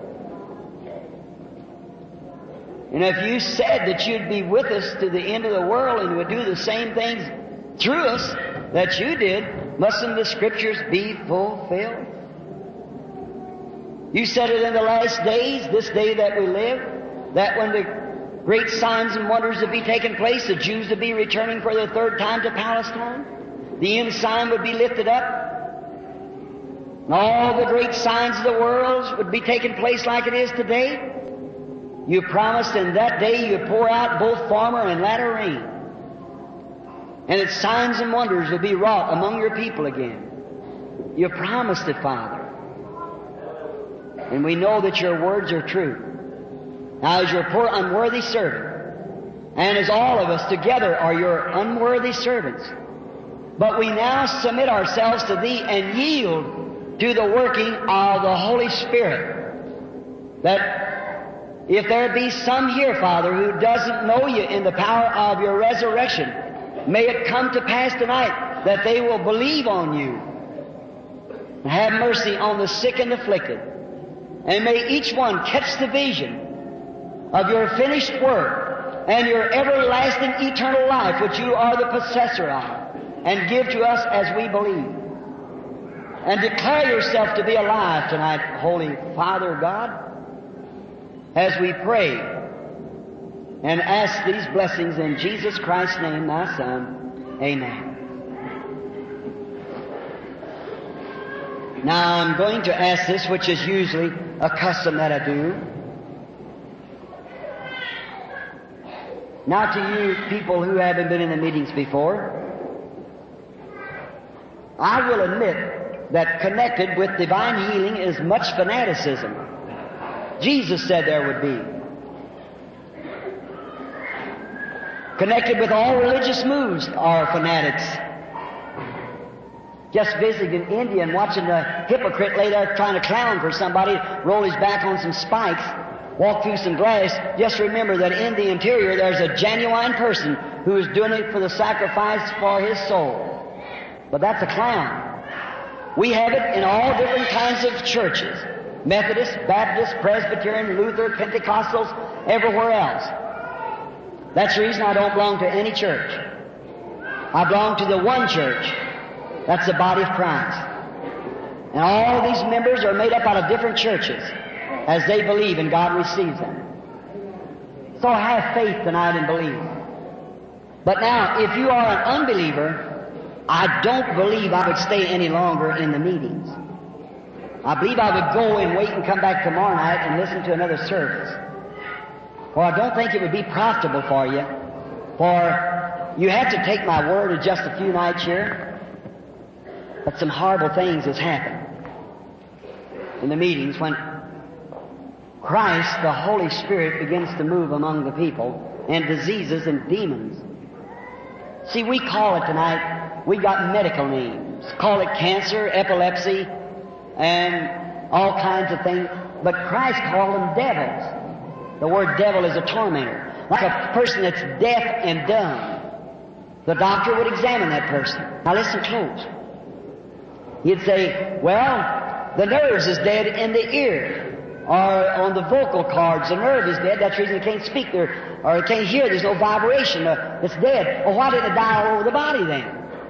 And if You said that You'd be with us to the end of the world and would do the same things through us that You did, mustn't the Scriptures be fulfilled? You said it in the last days, this day that we live, that when the great signs and wonders would be taking place, the Jews would be returning for the third time to Palestine, the end sign would be lifted up, and all the great signs of the world would be taking place like it is today. You promised in that day You pour out both former and latter rain, and that signs and wonders would be wrought among Your people again. You promised it, Father. And we know that Your words are true. Now as Your poor unworthy servant, and as all of us together are Your unworthy servants, but we now submit ourselves to Thee and yield to the working of the Holy Spirit, that if there be some here, Father, who doesn't know You in the power of Your resurrection, may it come to pass tonight that they will believe on You. Have mercy on the sick and afflicted. And may each one catch the vision of Your finished work and Your everlasting eternal life, which You are the possessor of, and give to us as we believe. And declare Yourself to be alive tonight, Holy Father God, as we pray and ask these blessings in Jesus Christ's name, Thy Son. Amen. Now I'm going to ask this, which is usually a custom that I do. Now to you people who haven't been in the meetings before, I will admit that connected with divine healing is much fanaticism. Jesus said there would be. Connected with all religious moves are fanatics. Just visiting in India and watching the hypocrite lay there trying to clown for somebody, roll his back on some spikes, walk through some glass. Just remember that in the interior there's a genuine person who is doing it for the sacrifice for his soul. But that's a clown. We have it in all different kinds of churches. Methodist, Baptist, Presbyterian, Luther, Pentecostals, everywhere else. That's the reason I don't belong to any church. I belong to the one church. That's the body of Christ. And all these members are made up out of different churches as they believe and God receives them. So have faith tonight and believe. But now, if you are an unbeliever, I don't believe I would stay any longer in the meetings. I believe I would go and wait and come back tomorrow night and listen to another service. For I don't think it would be profitable for you. For you have to take my word of just a few nights here. But some horrible things has happened. in the meetings when Christ, the Holy Spirit, begins to move among the people, and diseases and demons. See, we call it tonight, we got medical names. Call it cancer, epilepsy, and all kinds of things. But Christ called them devils. The word devil is a tormentor. Like a person that's deaf and dumb. The doctor would examine that person. Now listen close. He'd say, well, the nerves is dead in the ear. Or on the vocal cords, the nerve is dead. That's the reason they can't speak there, or they can't hear. There's no vibration. It's dead. Well, why did it die all over the body then?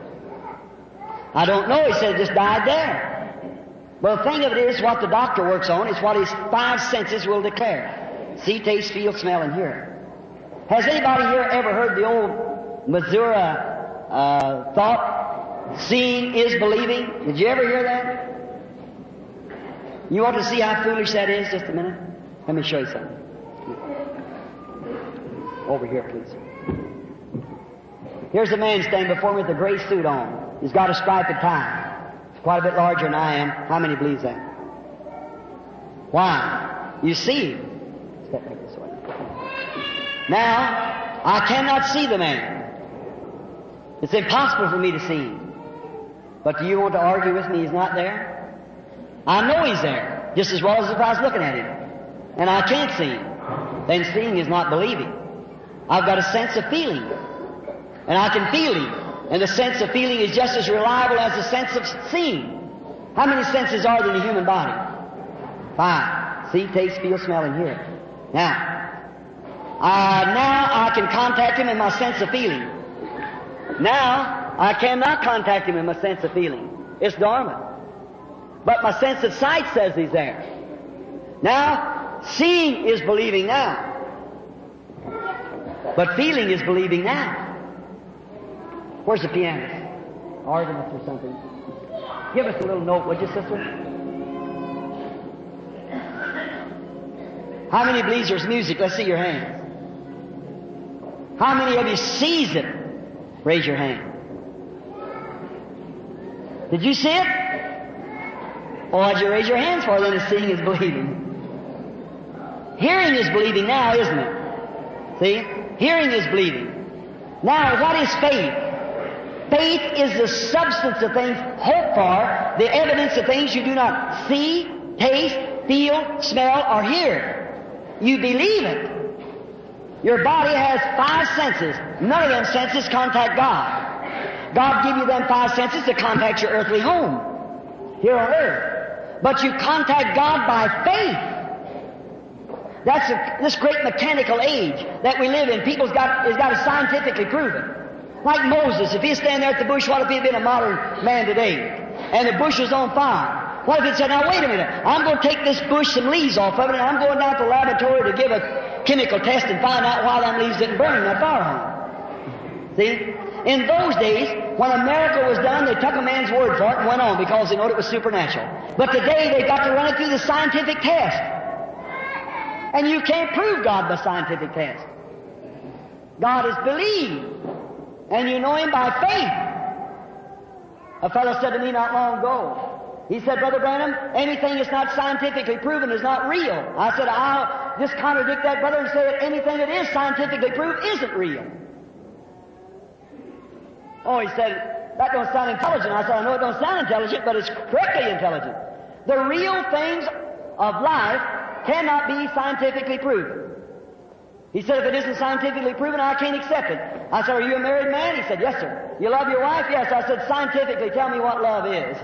I don't know. He said it just died there. Well, the thing of it is, what the doctor works on is what his five senses will declare. See, taste, feel, smell, and hear. Has anybody here ever heard the old Missouri thought, seeing is believing? Did you ever hear that? You want to see how foolish that is? Just a minute. Let me show you something. Over here, please. Here's a man standing before me with a gray suit on. He's got a striped tie. He's quite a bit larger than I am. How many believes that? Why? You see him. Step back this way. Now, I cannot see the man. It's impossible for me to see him. But do you want to argue with me he's not there? I know he's there, just as well as if I was looking at him. And I can't see him. Then seeing is not believing. I've got a sense of feeling. And I can feel him. And the sense of feeling is just as reliable as the sense of seeing. How many senses are there in the human body? 5. See, taste, feel, smell, and hear. Now I can contact him in my sense of feeling. Now, I cannot contact him in my sense of feeling. It's dormant. But my sense of sight says he's there. Now, seeing is believing now. But feeling is believing now. Where's the pianist? Organist or something. Give us a little note, would you, sister? How many believes there's music? Let's see your hands. How many of you sees it? Raise your hand. Did you see it? Well, what'd you raise your hands for? Then it's seeing is believing. Hearing is believing now, isn't it? See? Hearing is believing. Now, what is faith? Faith is the substance of things hoped for, the evidence of things you do not see, taste, feel, smell, or hear. You believe it. Your body has 5 senses. None of them senses contact God. God give you them 5 senses to contact your earthly home here on earth. But you contact God by faith. That's this great mechanical age that we live in. People's got to scientifically prove it. Like Moses, if he stand there at the bush, what if he had been a modern man today? And the bush was on fire. What if he said, now wait a minute, I'm going to take this bush some leaves off of it, and I'm going down to the laboratory to give a chemical test and find out why them leaves didn't burn in that fire hole. See? In those days, when a miracle was done, they took a man's word for it and went on because they knew it was supernatural. But today, they've got to run it through the scientific test. And you can't prove God by scientific test. God is believed. And you know Him by faith. A fellow said to me not long ago, he said, Brother Branham, anything that's not scientifically proven is not real. I said, I'll just contradict that, brother, and say that anything that is scientifically proved isn't real. Oh, he said, that don't sound intelligent. I said, I know it don't sound intelligent, but it's correctly intelligent. The real things of life cannot be scientifically proven. He said, if it isn't scientifically proven, I can't accept it. I said, are you a married man? He said, yes, sir. You love your wife? Yes. I said, scientifically, tell me what love is.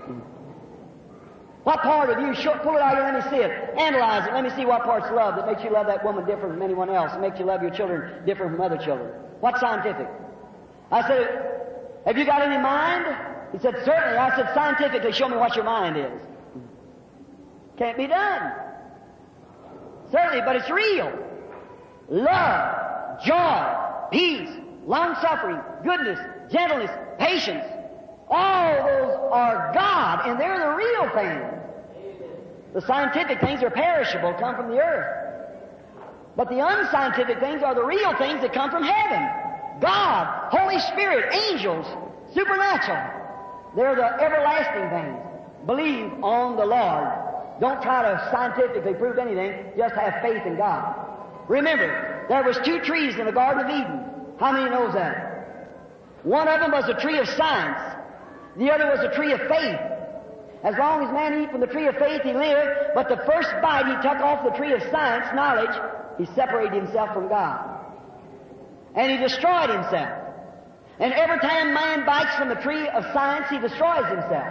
What part of you, pull it out here, let me see it. Analyze it, let me see what part's love that makes you love that woman different from anyone else, and makes you love your children different from other children. What's scientific? I said, have you got any mind? He said, certainly. I said, scientifically, show me what your mind is. Can't be done. Certainly, but it's real. Love, joy, peace, long-suffering, goodness, gentleness, patience. All those are God, and they're the real things. The scientific things are perishable, come from the earth. But the unscientific things are the real things that come from heaven. God, Holy Spirit, angels, supernatural. They're the everlasting things. Believe on the Lord. Don't try to scientifically prove anything. Just have faith in God. Remember, there was 2 trees in the Garden of Eden. How many knows that? One of them was a tree of science. The other was a tree of faith. As long as man eat from the tree of faith, he lived. But the first bite he took off the tree of science, knowledge, he separated himself from God. And he destroyed himself. And every time man bites from the tree of science, he destroys himself.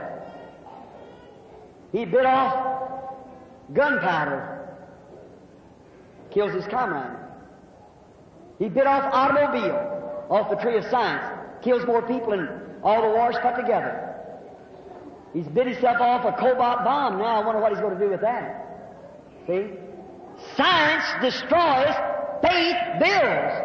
He bit off gunpowder, kills his comrade. He bit off automobile off the tree of science, kills more people than all the wars put together. He's bit himself off a cobalt bomb. Now I wonder what he's going to do with that. See? Science destroys, faith builds.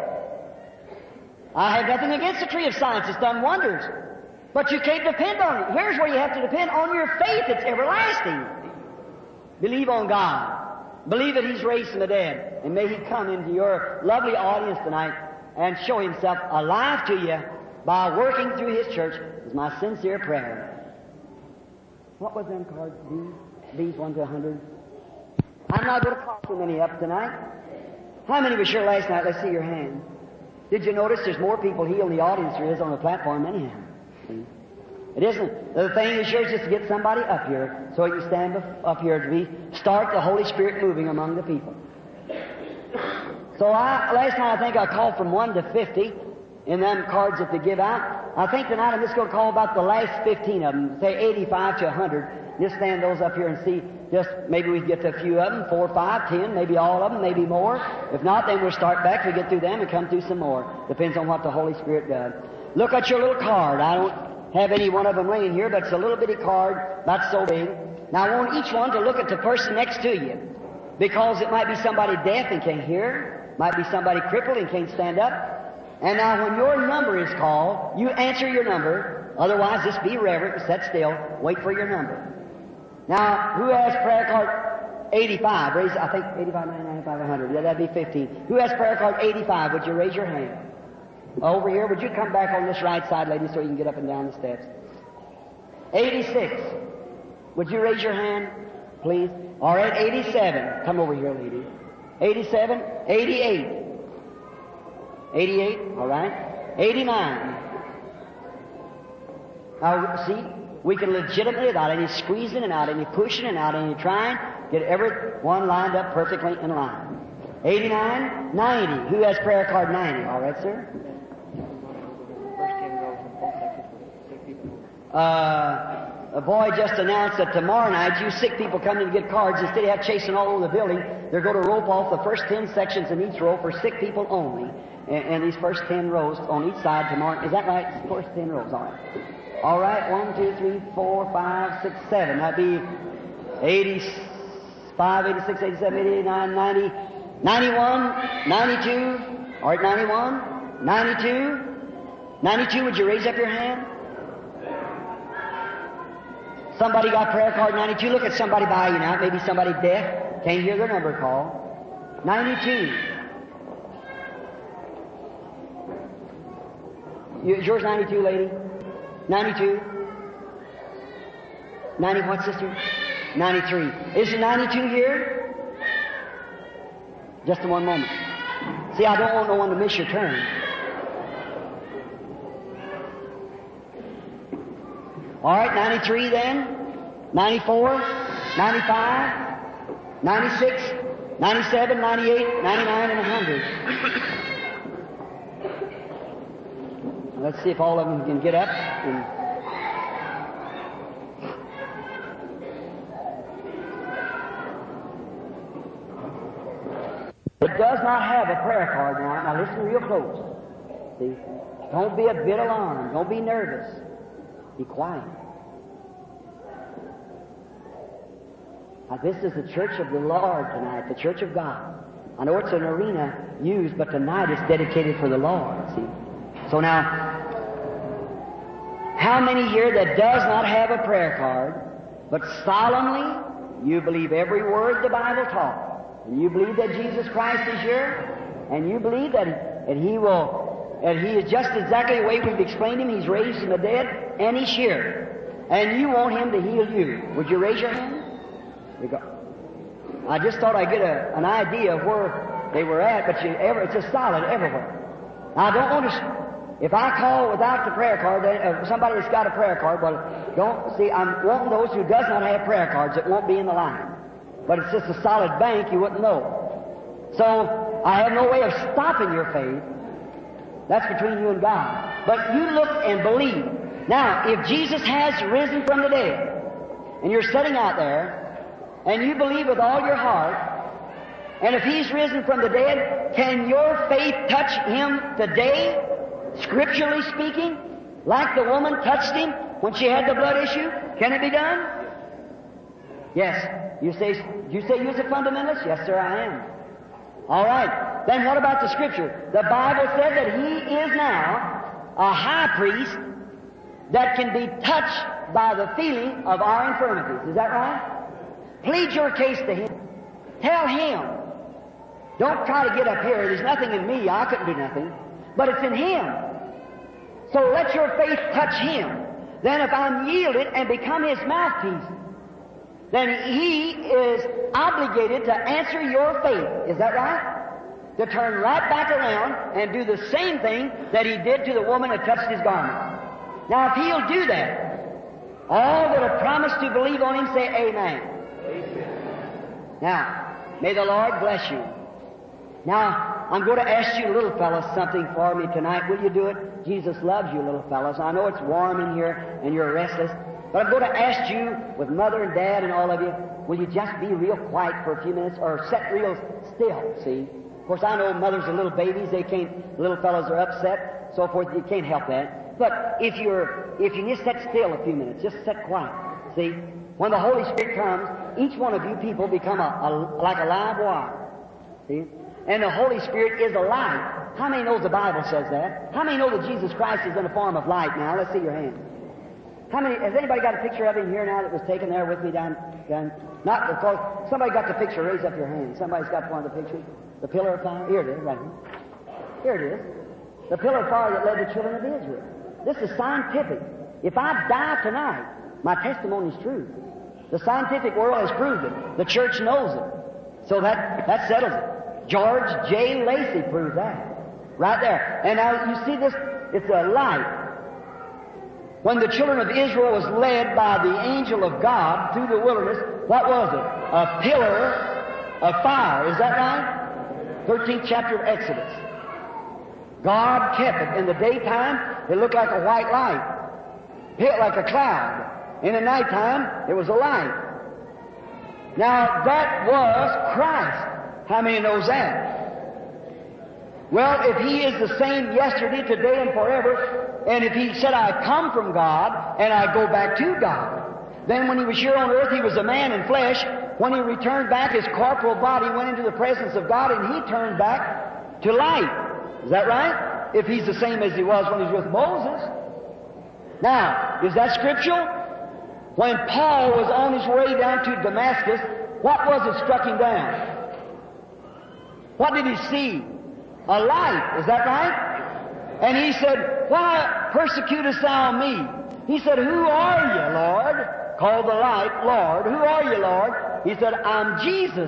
I have nothing against the tree of science. It's done wonders. But you can't depend on it. Here's where you have to depend on your faith. It's everlasting. Believe on God. Believe that He's raised from the dead. And may He come into your lovely audience tonight and show Himself alive to you by working through His church is my sincere prayer. What was them cards? These 1 to 100? I'm not going to call too many up tonight. How many was here last night? Let's see your hand. Did you notice there's more people healed in the audience than there is on the platform anyhow? See? It isn't. The thing is yours just to get somebody up here so you can stand up here to start the Holy Spirit moving among the people. So last night I think I called from 1 to 50 in them cards that they give out. I think tonight I'm just going to call about the last 15 of them, say 85 to 100. Just stand those up here and see. Just maybe we get to a few of them, 4, 5, 10, maybe all of them, maybe more. If not, then we'll start back. We get through them and come through some more. Depends on what the Holy Spirit does. Look at your little card. I don't have any one of them laying here, but it's a little bitty card, about so big. Now I want each one to look at the person next to you, because it might be somebody deaf and can't hear, might be somebody crippled and can't stand up. And now when your number is called, you answer your number. Otherwise, just be reverent and sit still. Wait for your number. Now, who has prayer card 85? Raise, I think 85, 99, 95, 100. Yeah, that'd be 15. Who has prayer card 85? Would you raise your hand? Over here, would you come back on this right side, lady, so you can get up and down the steps? 86. Would you raise your hand, please? All right, 87. Come over here, lady. 87, 88. 88, all right. 89. Now, see, we can legitimately, without any squeezing and out any pushing and out any trying, get everyone lined up perfectly in line. 89, 90. Who has prayer card 90? All right, sir. A boy just announced that tomorrow night, you sick people coming to get cards, instead of chasing all over the building, they're going to rope off the first 10 sections in each row for sick people only. And these first 10 rows on each side tomorrow. Is that right? First 10 rows, all right. All right, 1, 2, 3, 4, 5, 6, 7. That'd be 85, 86, 87, 88, 89, 90, 91, 92. All right, 91, 92. 92, would you raise up your hand? Somebody got prayer card 92. Look at somebody by you now. Maybe somebody deaf. Can't hear their number call. 92. Is yours 92, lady? 92? 90 what, sister? 93. Is it 92 here? Just in one moment. See, I don't want no one to miss your turn. All right, 93 then. 94, 95, 96, 97, 98, 99, and 100. Let's see if all of them can get up. It does not have a prayer card now. Now listen real close. See? Don't be a bit alarmed. Don't be nervous. Be quiet. Now this is the church of the Lord tonight, the church of God. I know it's an arena used, but tonight it's dedicated for the Lord. See? So now, how many here that does not have a prayer card, but solemnly you believe every word the Bible taught, and you believe that Jesus Christ is here, and you believe that He is just exactly the way we've explained Him, He's raised from the dead, and He's here, and you want Him to heal you. Would you raise your hand? There you go. I just thought I'd get an idea of where they were at, but it's just solid everywhere. Now, I don't want to... If I call without the prayer card, somebody that's got a prayer card, well, don't see, I'm wanting those who does not have prayer cards that won't be in the line. But it's just a solid bank, you wouldn't know. So, I have no way of stopping your faith. That's between you and God. But you look and believe. Now, if Jesus has risen from the dead, and you're sitting out there, and you believe with all your heart, and if He's risen from the dead, can your faith touch Him today? Scripturally speaking, like the woman touched Him when she had the blood issue? Can it be done? Yes. You say you're a fundamentalist? Yes, sir, I am. All right. Then what about the Scripture? The Bible said that He is now a high priest that can be touched by the feeling of our infirmities. Is that right? Plead your case to Him. Tell Him. Don't try to get up here. There's nothing in me. I couldn't do nothing. But it's in Him. So let your faith touch Him. Then if I'm yielded and become His mouthpiece, then He is obligated to answer your faith. Is that right? To turn right back around and do the same thing that He did to the woman that touched His garment. Now if He'll do that, all that have promised to believe on Him say amen. Amen. Now, may the Lord bless you. Now, I'm going to ask you little fellas something for me tonight. Will you do it? Jesus loves you little fellas. I know it's warm in here and you're restless, but I'm going to ask you with Mother and Dad and all of you, will you just be real quiet for a few minutes or sit real still, see? Of course, I know mothers of little babies, little fellas are upset, so forth, you can't help that. But if you just sit still a few minutes, just sit quiet, see? When the Holy Spirit comes, each one of you people become like a live wire, see? And the Holy Spirit is a light. How many knows the Bible says that? How many know that Jesus Christ is in the form of light now? Let's see your hand. Has anybody got a picture of Him here now that was taken there with me down? Not because somebody got the picture. Raise up your hand. Somebody's got one of the pictures. The pillar of fire. Here it is, right here. Here it is. The pillar of fire that led the children of Israel. This is scientific. If I die tonight, my testimony is true. The scientific world has proved it. The church knows it. So that settles it. George J. Lacey proved that. Right there. And now you see this, it's a light. When the children of Israel was led by the angel of God through the wilderness, what was it? A pillar of fire. Is that right? 13th chapter of Exodus. God kept it. In the daytime, it looked like a white light. Hit like a cloud. In the nighttime, it was a light. Now, that was Christ. How many knows that? Well, if He is the same yesterday, today, and forever, and if He said, I come from God, and I go back to God, then when He was here on earth, He was a man in flesh. When He returned back, His corporal body went into the presence of God, and He turned back to light. Is that right? If He's the same as He was when He was with Moses. Now, is that scriptural? When Paul was on his way down to Damascus, what was it struck him down? What did he see? A light. Is that right? And he said, why persecutest thou me? He said, who are you, Lord? Called the light, Lord. Who are you, Lord? He said, I'm Jesus.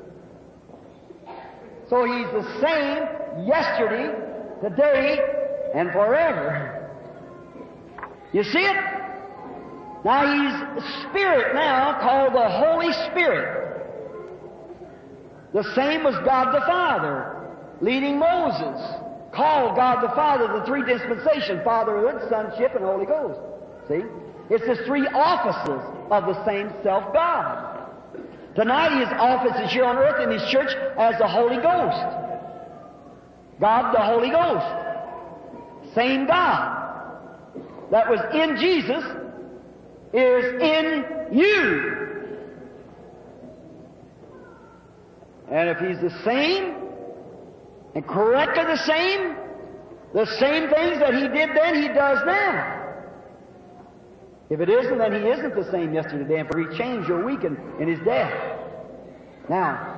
So He's the same yesterday, today, and forever. You see it? Now He's Spirit now, called the Holy Spirit. The same was God the Father, leading Moses, called God the Father, the three dispensations, Fatherhood, Sonship, and Holy Ghost. See? It's the three offices of the same self-God. Tonight His office is here on earth in His church as the Holy Ghost. God the Holy Ghost. Same God that was in Jesus is in you. And if He's the same, and correctly the same things that He did then, He does now. If it isn't, then He isn't the same yesterday, today, and for He changed your week in His death. Now,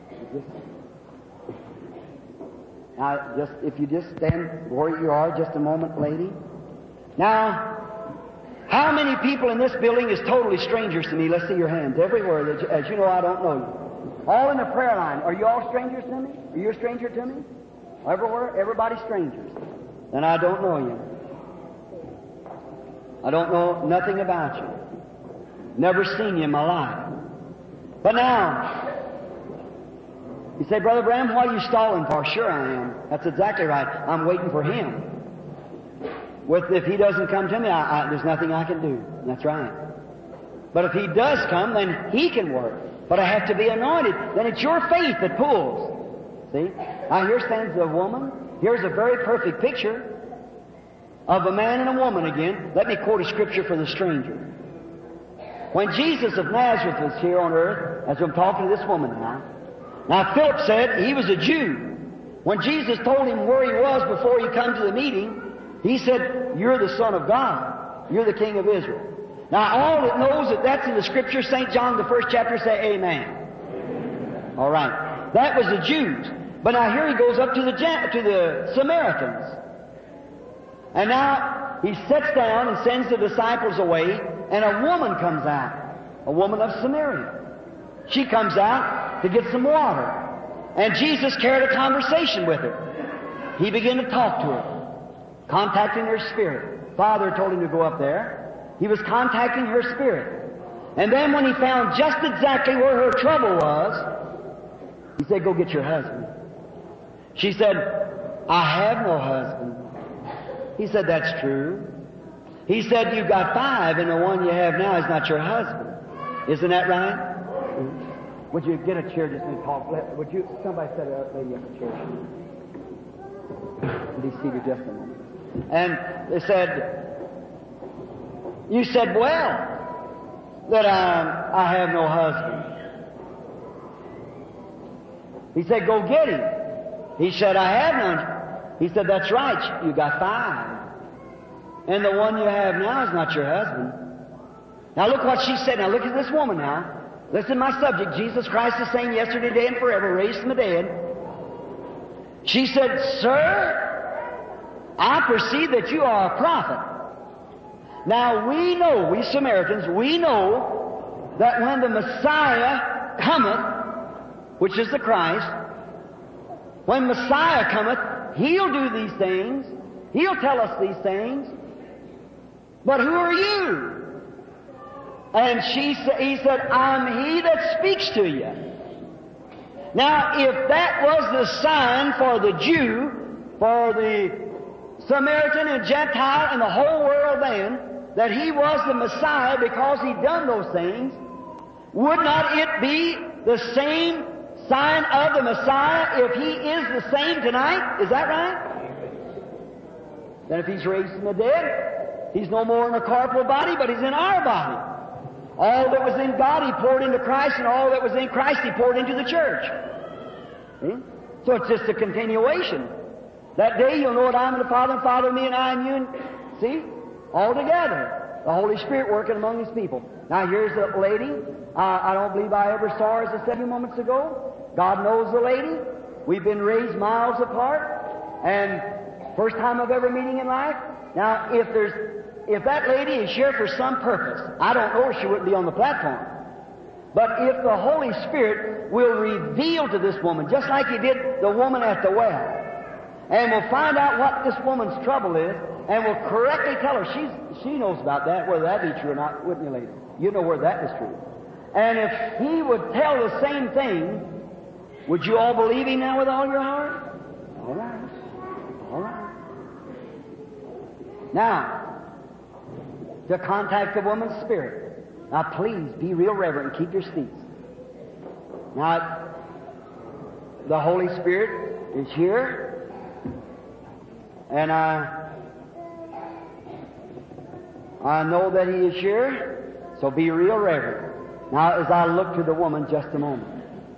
if you just stand where you are just a moment, lady. Now, how many people in this building is totally strangers to me? Let's see your hands. Everywhere. As you know, I don't know you. All in the prayer line. Are you all strangers to me? Are you a stranger to me? Everywhere, everybody's strangers. Then I don't know you. I don't know nothing about you. Never seen you in my life. But now, you say, Brother Branham, what are you stalling for? Sure I am. That's exactly right. I'm waiting for him. If he doesn't come to me, there's nothing I can do. That's right. But if he does come, then he can work. But I have to be anointed. Then it's your faith that pulls. See? Now here stands a woman. Here's a very perfect picture of a man and a woman again. Let me quote a scripture for the stranger. When Jesus of Nazareth was here on earth, as I'm talking to this woman now Philip said he was a Jew. When Jesus told him where he was before he come to the meeting, he said, you're the Son of God. You're the King of Israel. Now all that knows that that's in the scripture, St. John, the 1st chapter, say amen. All right. That was the Jews. But now here he goes up to the Samaritans. And now he sits down and sends the disciples away, and a woman comes out, a woman of Samaria. She comes out to get some water. And Jesus carried a conversation with her. He began to talk to her, contacting her spirit. Father told him to go up there. He was contacting her spirit. And then when he found just exactly where her trouble was, he said, go get your husband. She said, I have no husband. He said, that's true. He said, you've got 5 and the one you have now is not your husband. Isn't that right? Would you get a chair just and talk? Would you, somebody set a lady up a chair. Be seated just a moment. And they said, you said, well, that I have no husband. He said, go get him. He said, I have none. He said, that's right, you got 5. And the one you have now is not your husband. Now look what she said. Now look at this woman now. Listen to my subject. Jesus Christ the same yesterday, today, and forever, raised from the dead. She said, sir, I perceive that you are a prophet. Now we know, we Samaritans, we know that when the Messiah cometh, which is the Christ, when Messiah cometh, He'll do these things. He'll tell us these things. But who are you? And he said, I'm he that speaks to you. Now, if that was the sign for the Jew, for the Samaritan and Gentile and the whole world then, that he was the Messiah because he'd done those things, would not it be the same sign of the Messiah if he is the same tonight? Is that right? Then if he's raised from the dead, he's no more in a corporal body, but he's in our body. All that was in God, He poured into Christ, and all that was in Christ, He poured into the church. See? So it's just a continuation. That day you'll know that I'm in the Father, and Father in me, and I in you. And see? All together. The Holy Spirit working among His people. Now here's a lady. I don't believe I ever saw her, as I said a few moments ago. God knows the lady. We've been raised miles apart. And first time I've ever meeting in life. Now, if that lady is here for some purpose, I don't know her, she wouldn't be on the platform. But if the Holy Spirit will reveal to this woman, just like He did the woman at the well, and will find out what this woman's trouble is, and will correctly tell her, she knows about that, whether that be true or not, wouldn't you, lady? You know where that is true. And if He would tell the same thing, would you all believe Him now with all your heart? All right. All right. Now, to contact the woman's spirit. Now please be real reverent and keep your seats. Now, the Holy Spirit is here, and I know that He is here, so be real reverent. Now, as I look to the woman just a moment.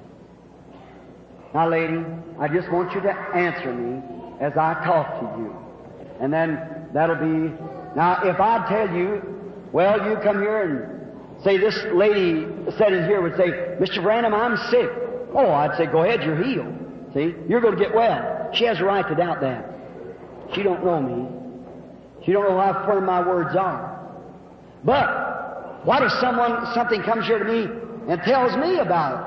Now, lady, I just want you to answer me as I talk to you. And then that'll be... Now, if I tell you, well, you come here and say this lady sitting here would say, Mr. Branham, I'm sick. Oh, I'd say, go ahead, you're healed. See? You're going to get well. She has a right to doubt that. She don't know me. She don't know how firm my words are. But what if something comes here to me and tells me about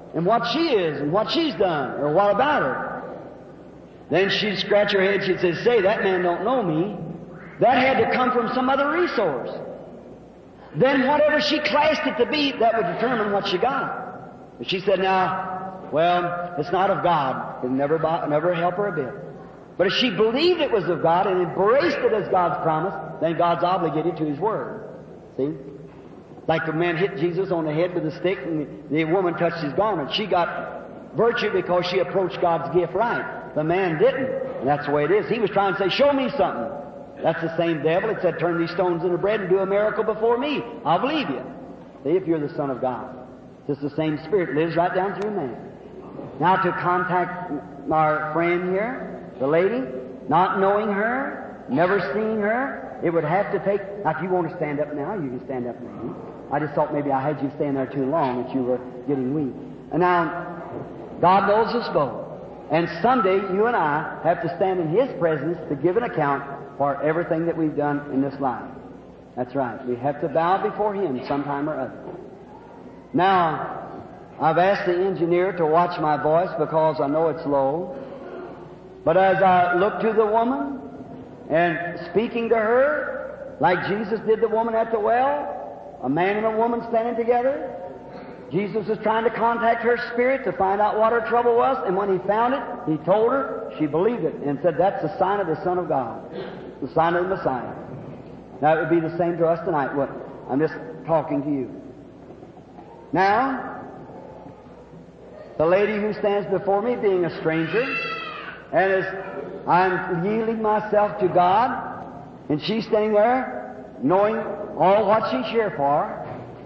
and what she is and what she's done, or what about her. Then she'd scratch her head, she'd say, that man don't know me. That had to come from some other resource. Then whatever she classed it to be, that would determine what she got. But she said, now, well, it's not of God. It'll never help her a bit. But if she believed it was of God and embraced it as God's promise, then God's obligated to His Word. See? Like the man hit Jesus on the head with a stick and the woman touched his garment. She got virtue because she approached God's gift right. The man didn't. And that's the way it is. He was trying to say, show me something. That's the same devil that said, turn these stones into bread and do a miracle before me. I'll believe you. See, if you're the Son of God. Just the same Spirit lives right down through man. Now to contact our friend here, the lady, not knowing her, never seeing her, it would have to take... Now, if you want to stand up now, you can stand up now. I just thought maybe I had you stand there too long, that you were getting weak. And now, God knows us both. And someday, you and I have to stand in His presence to give an account for everything that we've done in this life. That's right. We have to bow before Him sometime or other. Now, I've asked the engineer to watch my voice because I know it's low. But as I look to the woman and speaking to her, like Jesus did the woman at the well, a man and a woman standing together, Jesus was trying to contact her spirit to find out what her trouble was, and when He found it, He told her, she believed it, and said, that's the sign of the Son of God, the sign of the Messiah. Now, it would be the same to us tonight. What? I'm just talking to you. Now, the lady who stands before me, being a stranger, and as I'm yielding myself to God, and she's standing there, knowing all what she's here for,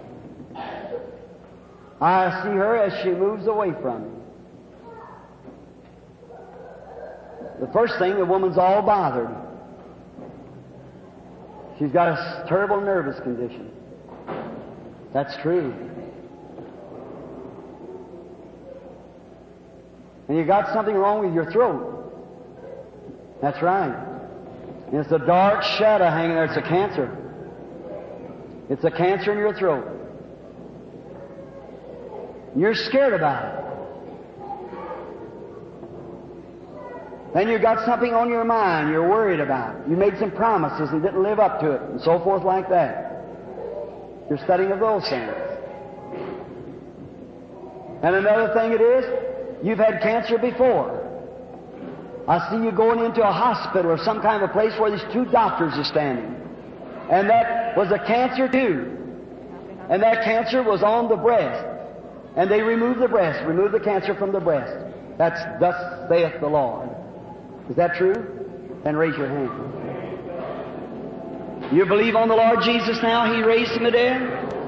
I see her as she moves away from me. The first thing, the woman's all bothered. She's got a terrible nervous condition. That's true. And you got something wrong with your throat. That's right. And it's a dark shadow hanging there. It's a cancer. It's a cancer in your throat. You're scared about it. Then you got something on your mind you're worried about. You made some promises and didn't live up to it, and so forth like that. You're studying of those things. And another thing it is, you've had cancer before. I see you going into a hospital or some kind of a place where these two doctors are standing. And that was a cancer too. And that cancer was on the breast. And they removed the breast, removed the cancer from the breast. That's thus saith the Lord. Is that true? Then raise your hand. You believe on the Lord Jesus now? He raised from the dead?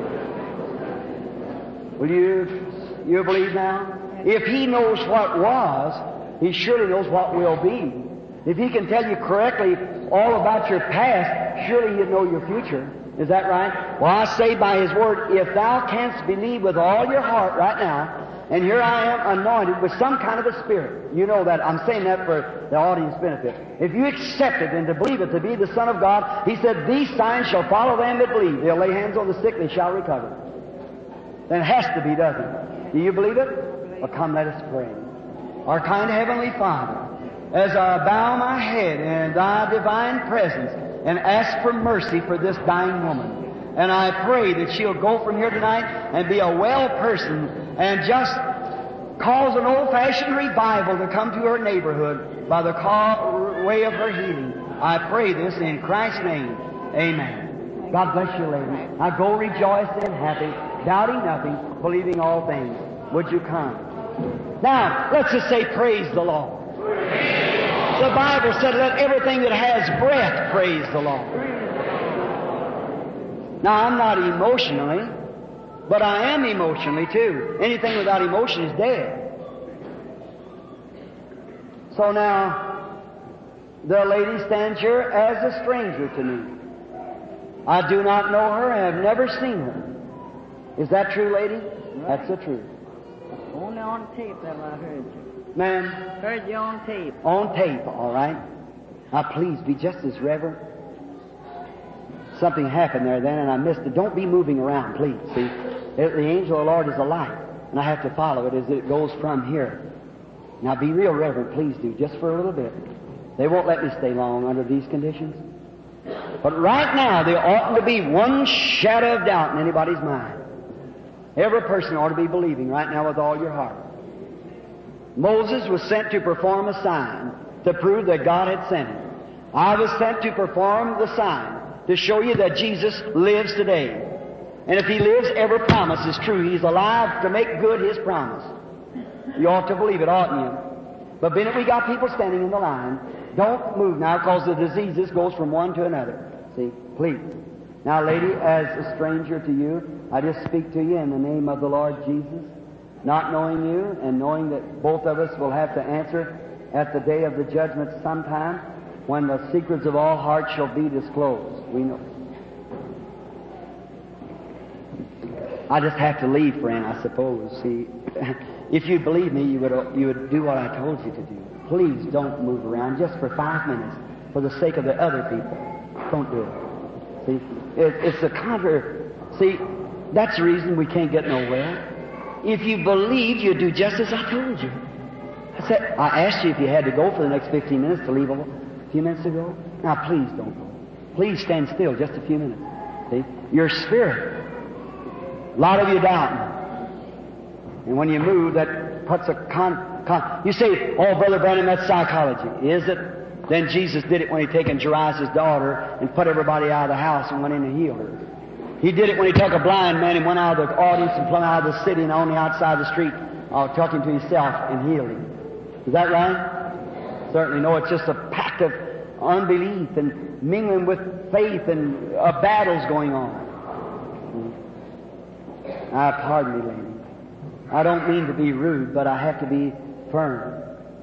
Will you believe now? If He knows what was, He surely knows what will be. If He can tell you correctly all about your past, surely He'll know your future. Is that right? Well, I say by His Word, if thou canst believe with all your heart right now, and here I am anointed with some kind of a spirit. You know that. I'm saying that for the audience benefit. If you accept it and to believe it to be the Son of God, He said, these signs shall follow them that believe. They'll lay hands on the sick, they shall recover. Then it has to be, doesn't it? Do you believe it? Well, come, let us pray. Our kind Heavenly Father, as I bow my head in Thy divine presence and ask for mercy for this dying woman, and I pray that she'll go from here tonight and be a well person and just cause an old-fashioned revival to come to her neighborhood by the way of her healing. I pray this in Christ's name. Amen. God bless you, lady. Now go rejoicing and happy, doubting nothing, believing all things. Would you come? Now, let's just say, praise the Lord. The Bible said, let everything that has breath praise the Lord. Now, I'm not emotionally, but I am emotionally too. Anything without emotion is dead. So now, the lady stands here as a stranger to me. I do not know her, I have never seen her. Is that true, lady? Right. That's the truth. Only on tape have I heard you. Ma'am? Heard you on tape. On tape, all right. Now, please be just as reverent. Something happened there then, and I missed it. Don't be moving around, please. See, the angel of the Lord is a light. and I have to follow it as it goes from here. Now be real reverent, please do, just for a little bit. They won't let me stay long under these conditions. But right now, there oughtn't to be one shadow of doubt in anybody's mind. Every person ought to be believing right now with all your heart. Moses was sent to perform a sign to prove that God had sent him. I was sent to perform the sign to show you that Jesus lives today. And if He lives, every promise is true. He's alive to make good His promise. You ought to believe it, oughtn't you? But Bennett, we got people standing in the line. Don't move now, because the diseases goes from one to another. See, please. Now, lady, as a stranger to you, I just speak to you in the name of the Lord Jesus, not knowing you and knowing that both of us will have to answer at the day of the judgment sometime when the secrets of all hearts shall be disclosed. We know. I just have to leave, friend, I suppose. See, if you believe me, you would do what I told you to do. Please don't move around just for 5 minutes for the sake of the other people. Don't do it. See, it's a See, that's the reason we can't get nowhere. If you believe, you do just as I told you. I asked you if you had to go for the next 15 minutes to leave a few minutes ago. Now, please don't go. Please stand still just a few minutes. See, your spirit. A lot of you doubting. And when you move, that puts a you say, oh, Brother Branham, that's psychology. Is it? Then Jesus did it when He taken Jairus' daughter and put everybody out of the house and went in and healed her. He did it when He took a blind man and went out of the audience and plumb out of the city and on the outside of the street, talking to Himself and healed him. Is that right? Certainly no. It's just a pact of unbelief and mingling with faith and battles going on. Pardon me, lady. I don't mean to be rude, but I have to be firm.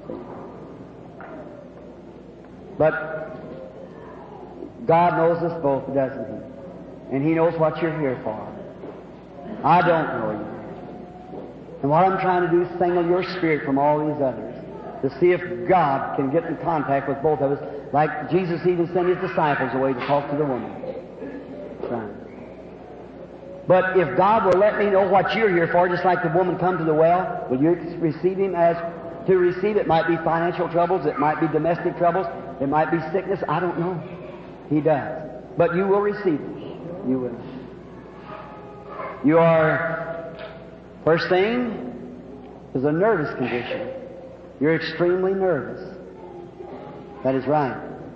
But God knows us both, doesn't He? And He knows what you're here for. I don't know you. And what I'm trying to do is single your spirit from all these others to see if God can get in contact with both of us, like Jesus even sent His disciples away to talk to the woman. Right. But if God will let me know what you're here for, just like the woman come to the well, will you receive Him as to receive? It might be financial troubles, it might be domestic troubles, it might be sickness, I don't know. He does. But you will receive it. You will. You are, first thing, is a nervous condition. You're extremely nervous. That is right.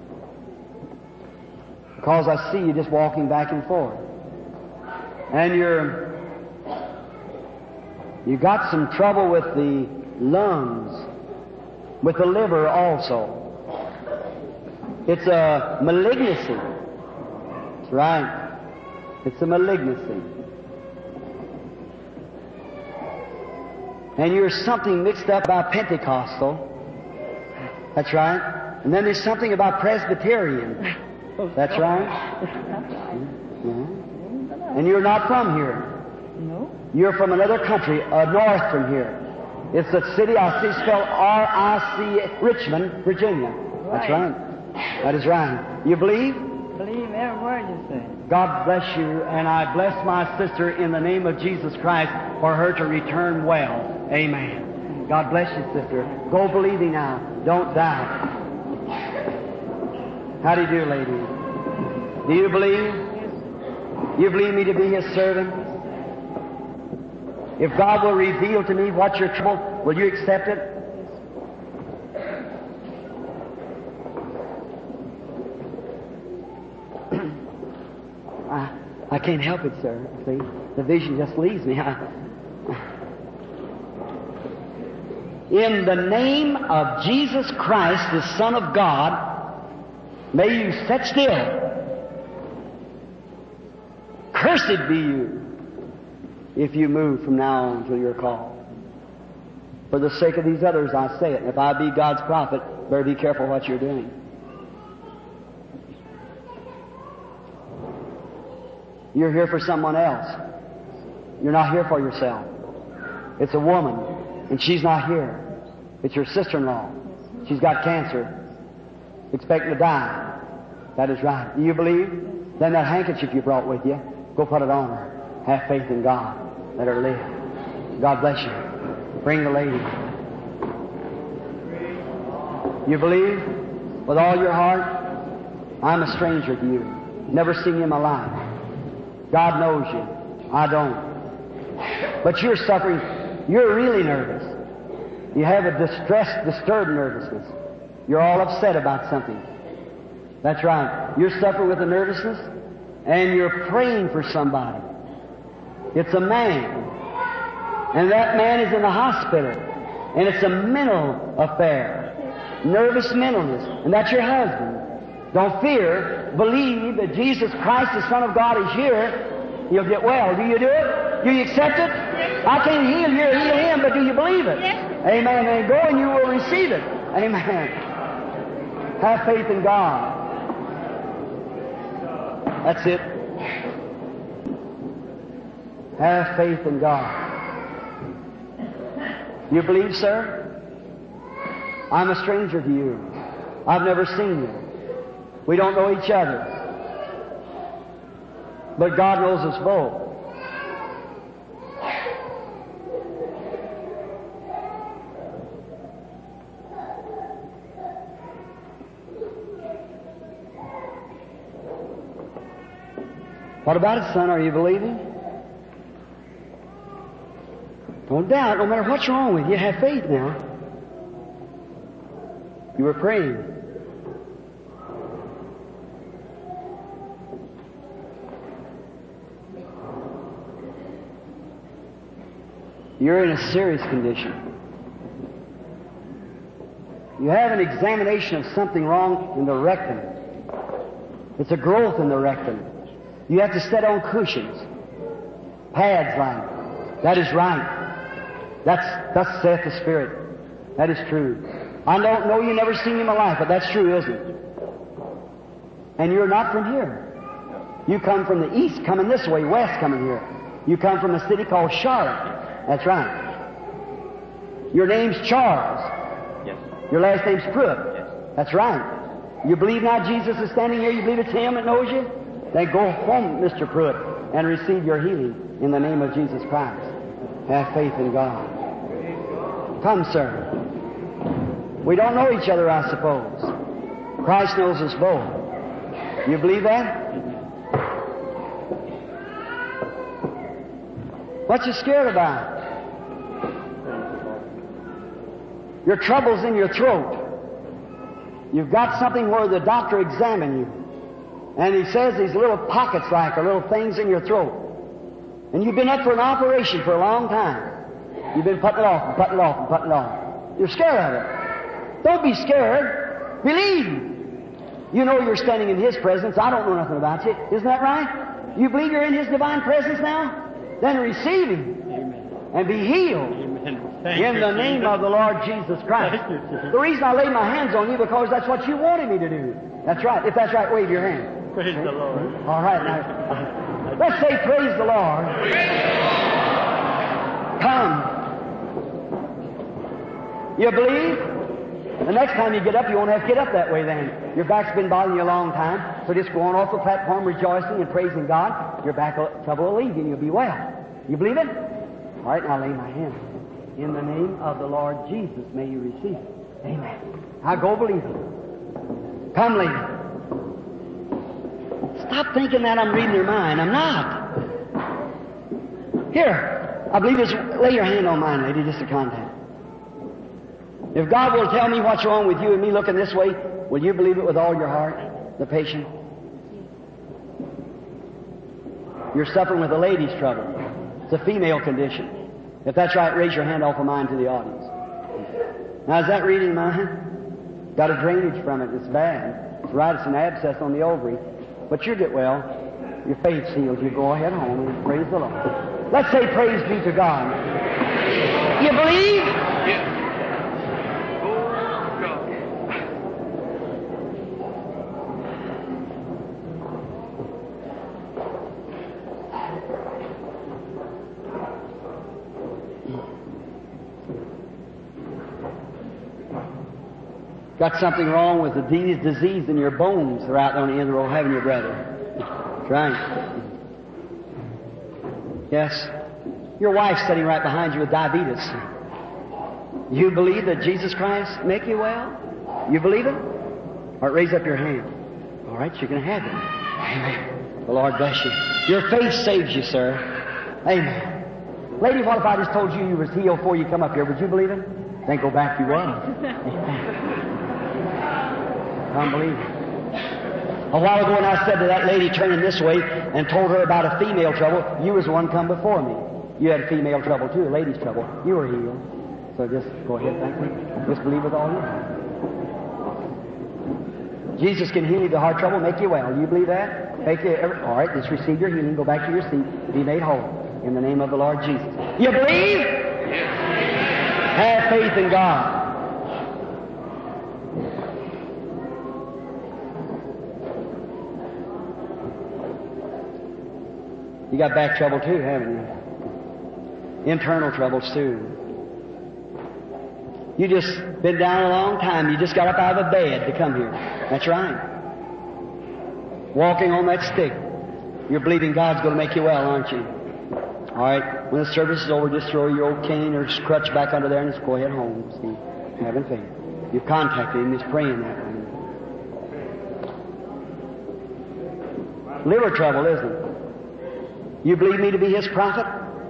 Because I see you just walking back and forth. And you got some trouble with the lungs, with the liver also. It's a malignancy. That's right. It's a malignancy. And you're something mixed up about Pentecostal. That's right. And then there's something about Presbyterian. That's right. Yeah. And you're not from here. No. You're from another country, north from here. It's a city, I see spelled R-I-C, Richmond, Virginia. That's right. That is right. You believe? Believe every word you say. God bless you, and I bless my sister in the name of Jesus Christ for her to return well. Amen. God bless you, sister. Go believing now. Don't doubt. How do you do, lady? Do you believe? You believe me to be His servant? If God will reveal to me what's your trouble, will you accept it? I can't help it, sir. See, the vision just leaves me. In the name of Jesus Christ, the Son of God, may you sit still. Cursed be you if you move from now on till you're called. For the sake of these others, I say it. If I be God's prophet, better be careful what you're doing. You're here for someone else. You're not here for yourself. It's a woman, and she's not here. It's your sister-in-law. She's got cancer, expecting to die. That is right. Do you believe? Then that handkerchief you brought with you, go put it on her. Have faith in God. Let her live. God bless you. Bring the lady. You believe with all your heart? I'm a stranger to you. Never seen you in my life. God knows you. I don't. But you're suffering. You're really nervous. You have a distressed, disturbed nervousness. You're all upset about something. That's right. You're suffering with a nervousness, and you're praying for somebody. It's a man. And that man is in the hospital. And it's a mental affair. Nervous mentalness. And that's your husband. Don't fear. Believe that Jesus Christ, the Son of God, is here. He'll get well. Do you do it? Do you accept it? I can't heal you or heal him, but do you believe it? Yes. Amen. And go and you will receive it. Amen. Have faith in God. That's it. Have faith in God. You believe, sir? I'm a stranger to you. I've never seen you. We don't know each other. But God knows us both. What about it, son? Are you believing? Don't doubt. No matter what's wrong with you, have faith now. You were praying. You're in a serious condition. You have an examination of something wrong in the rectum. It's a growth in the rectum. You have to sit on cushions, pads like. That is right. Thus saith the Spirit. That is true. I don't know you, never seen you in my life, but that's true, isn't it? And you're not from here. You come from the east, coming this way, west, coming here. You come from a city called Charlotte. That's right. Your name's Charles. Yes. Your last name's Pruitt. Yes. That's right. You believe now Jesus is standing here? You believe it's Him that knows you? Then go home, Mr. Pruitt, and receive your healing in the name of Jesus Christ. Have faith in God. Come, sir. We don't know each other, I suppose. Christ knows us both. You believe that? What you scared about? Your trouble's in your throat. You've got something where the doctor examined you. And he says these little pockets like, or little things in your throat. And you've been up for an operation for a long time. You've been putting it off and putting it off and putting it off. You're scared of it. Don't be scared. Believe. You know you're standing in His presence. I don't know nothing about you. Isn't that right? You believe you're in His divine presence now? Then receive Him. Amen. And be healed. Amen. In the name of the Lord Jesus Christ. Thank you, Jesus. The reason I laid my hands on you, because that's what you wanted me to do. That's right. If that's right, wave your hand. Praise the Lord. All right, now. Let's say praise the Lord. Come. You believe? The next time you get up, you won't have to get up that way then. Your back's been bothering you a long time, so just go on off the platform rejoicing and praising God. Your back trouble will leave you and you'll be well. You believe it? All right, now lay my hand. In the name of the Lord Jesus, may you receive it. Amen. Now go believe it. Come, lady. Stop thinking that I'm reading your mind. I'm not. Here, I believe it's, lay your hand on mine, lady, just a contact. If God will tell me what's wrong with you and me looking this way, will you believe it with all your heart, the patient? You're suffering with a lady's trouble. It's a female condition. If that's right, raise your hand off of mine to the audience. Now, is that reading mine? Got a drainage from it. It's bad. It's right. It's an abscess on the ovary. But you get well. Your faith's healed. You go ahead home and praise the Lord. Let's say praise be to God. You believe? Yes. Got something wrong with the disease in your bones. They're out on the end of the road, haven't you, brother? That's right. Yes. Your wife's sitting right behind you with diabetes. You believe that Jesus Christ make you well? You believe it? All right, raise up your hand. All right, you're going to have it. Amen. The Lord bless you. Your faith saves you, sir. Amen. Lady, what if I just told you you was healed before you come up here? Would you believe it? Then go back you was. Unbelievable. A while ago when I said to that lady turning this way and told her about a female trouble, you was the one come before me. You had female trouble too, a lady's trouble. You were healed. So just go ahead, thank me. Just believe with all your heart. Jesus can heal you the heart trouble, make you well. You believe that? All right, just receive your healing. Go back to your seat. Be made whole. In the name of the Lord Jesus. You believe? Yes. Have faith in God. You got back trouble too, haven't you? Internal troubles too. You just been down a long time. You just got up out of a bed to come here. That's right. Walking on that stick. You're believing God's going to make you well, aren't you? All right. When the service is over, just throw your old cane or crutch back under there and just go ahead home. See, having faith. You've contacted Him. He's praying that way. Liver trouble, isn't it? You believe me to be His prophet?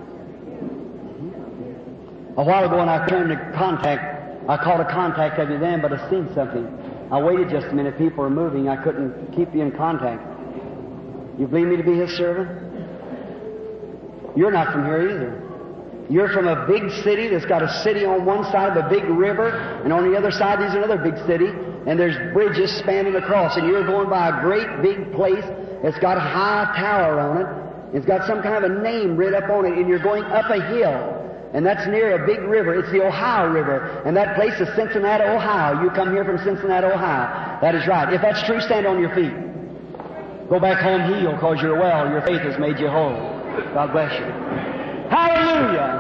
A while ago when I turned to contact, I called a contact of you then, but I seen something. I waited just a minute. People were moving. I couldn't keep you in contact. You believe me to be His servant? You're not from here either. You're from a big city that's got a city on one side of a big river, and on the other side there's another big city, and there's bridges spanning across, and you're going by a great big place that's got a high tower on it. It's got some kind of a name writ up on it, and you're going up a hill. And that's near a big river. It's the Ohio River. And that place is Cincinnati, Ohio. You come here from Cincinnati, Ohio. That is right. If that's true, stand on your feet. Go back home healed because you're well. Your faith has made you whole. God bless you. Hallelujah.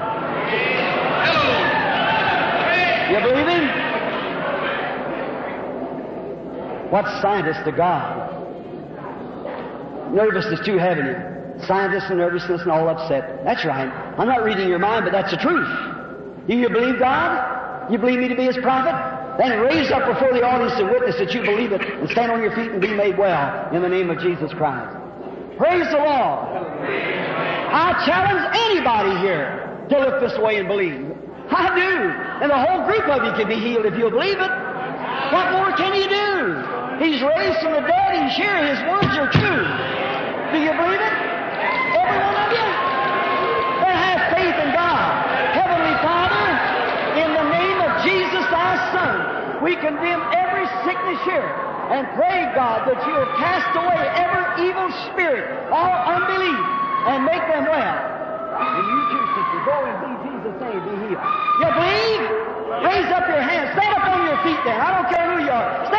You believe Him? What scientist to God? Nervousness too, haven't you? Scientists and nervousness and all upset. That's right. I'm not reading your mind, but that's the truth. Do you believe God? You believe me to be His prophet? Then raise up before the audience and witness that you believe it and stand on your feet and be made well in the name of Jesus Christ. Praise the Lord. I challenge anybody here to look this way and believe. I do. And the whole group of you can be healed if you'll believe it. What more can He do? He's raised from the dead. He's here. His words are true. Do you believe it? Every one of you? Then have faith in God. Heavenly Father, in the name of Jesus, Thy Son, we condemn every sickness here and pray, God, that You will cast away every evil spirit, all unbelief, and make them well. And you too, sister, go and be Jesus' name, be healed. You believe? Raise up your hands. Stand up on your feet then. I don't care who you are.